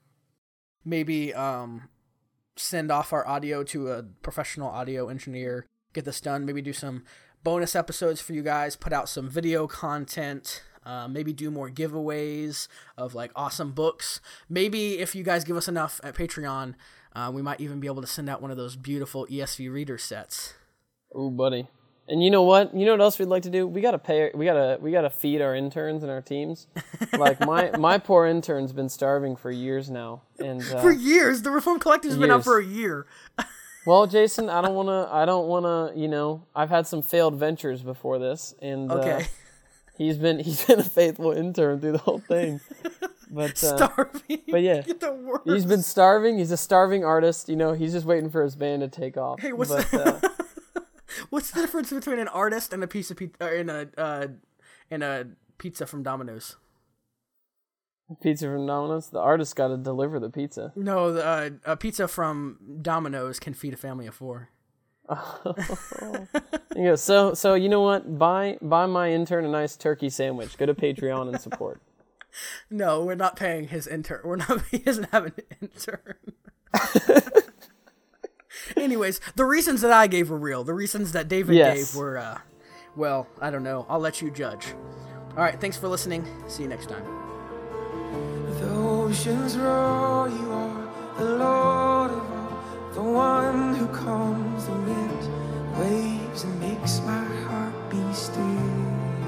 [SPEAKER 1] maybe um, send off our audio to a professional audio engineer, get this done, maybe do some bonus episodes for you guys, put out some video content, uh, maybe do more giveaways of like awesome books. Maybe if you guys give us enough at Patreon, uh, we might even be able to send out one of those beautiful E S V reader sets.
[SPEAKER 6] Ooh, buddy. And you know what? You know what else we'd like to do? We gotta pay. We gotta. We gotta feed our interns and our teams. Like my my poor intern's been starving for years now. And uh,
[SPEAKER 1] For years, the Reform Collective's been out
[SPEAKER 6] years.
[SPEAKER 1] for a year.
[SPEAKER 6] well, Jason, I don't wanna. I don't wanna. You know, I've had some failed ventures before this, and uh,
[SPEAKER 1] Okay.
[SPEAKER 6] he's been he's been a faithful intern through the whole thing. But uh,
[SPEAKER 1] Starving.
[SPEAKER 6] but yeah.
[SPEAKER 1] Get the worst.
[SPEAKER 6] he's been starving. He's a starving artist. You know, he's just waiting for his band to take off.
[SPEAKER 1] Hey, what's
[SPEAKER 6] but,
[SPEAKER 1] the-
[SPEAKER 6] uh,
[SPEAKER 1] What's the difference between an artist and a piece of pizza, or in a uh, in a pizza from Domino's?
[SPEAKER 6] pizza from Domino's? The artist got to deliver the pizza.
[SPEAKER 1] No, the, uh, a pizza from Domino's can feed a family of four.
[SPEAKER 6] You go, so so you know what? Buy buy my intern a nice turkey sandwich. Go to Patreon and support.
[SPEAKER 1] No, we're not paying his intern. We're not. He doesn't have an intern. Anyways, the reasons that I gave were real. The reasons that David
[SPEAKER 6] Yes.
[SPEAKER 1] gave were, uh, well, I don't know. I'll let you judge. All right, thanks for listening. See you next time.
[SPEAKER 7] The oceans roar, you are the Lord of all, the one who calms the wind, waves and makes my heart be still.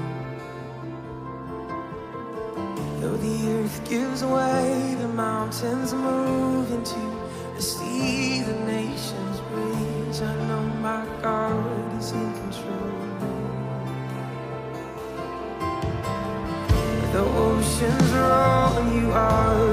[SPEAKER 7] Though the earth gives way, the mountains move into the sea, the nations rage. I know my God is in control. The oceans roar, you are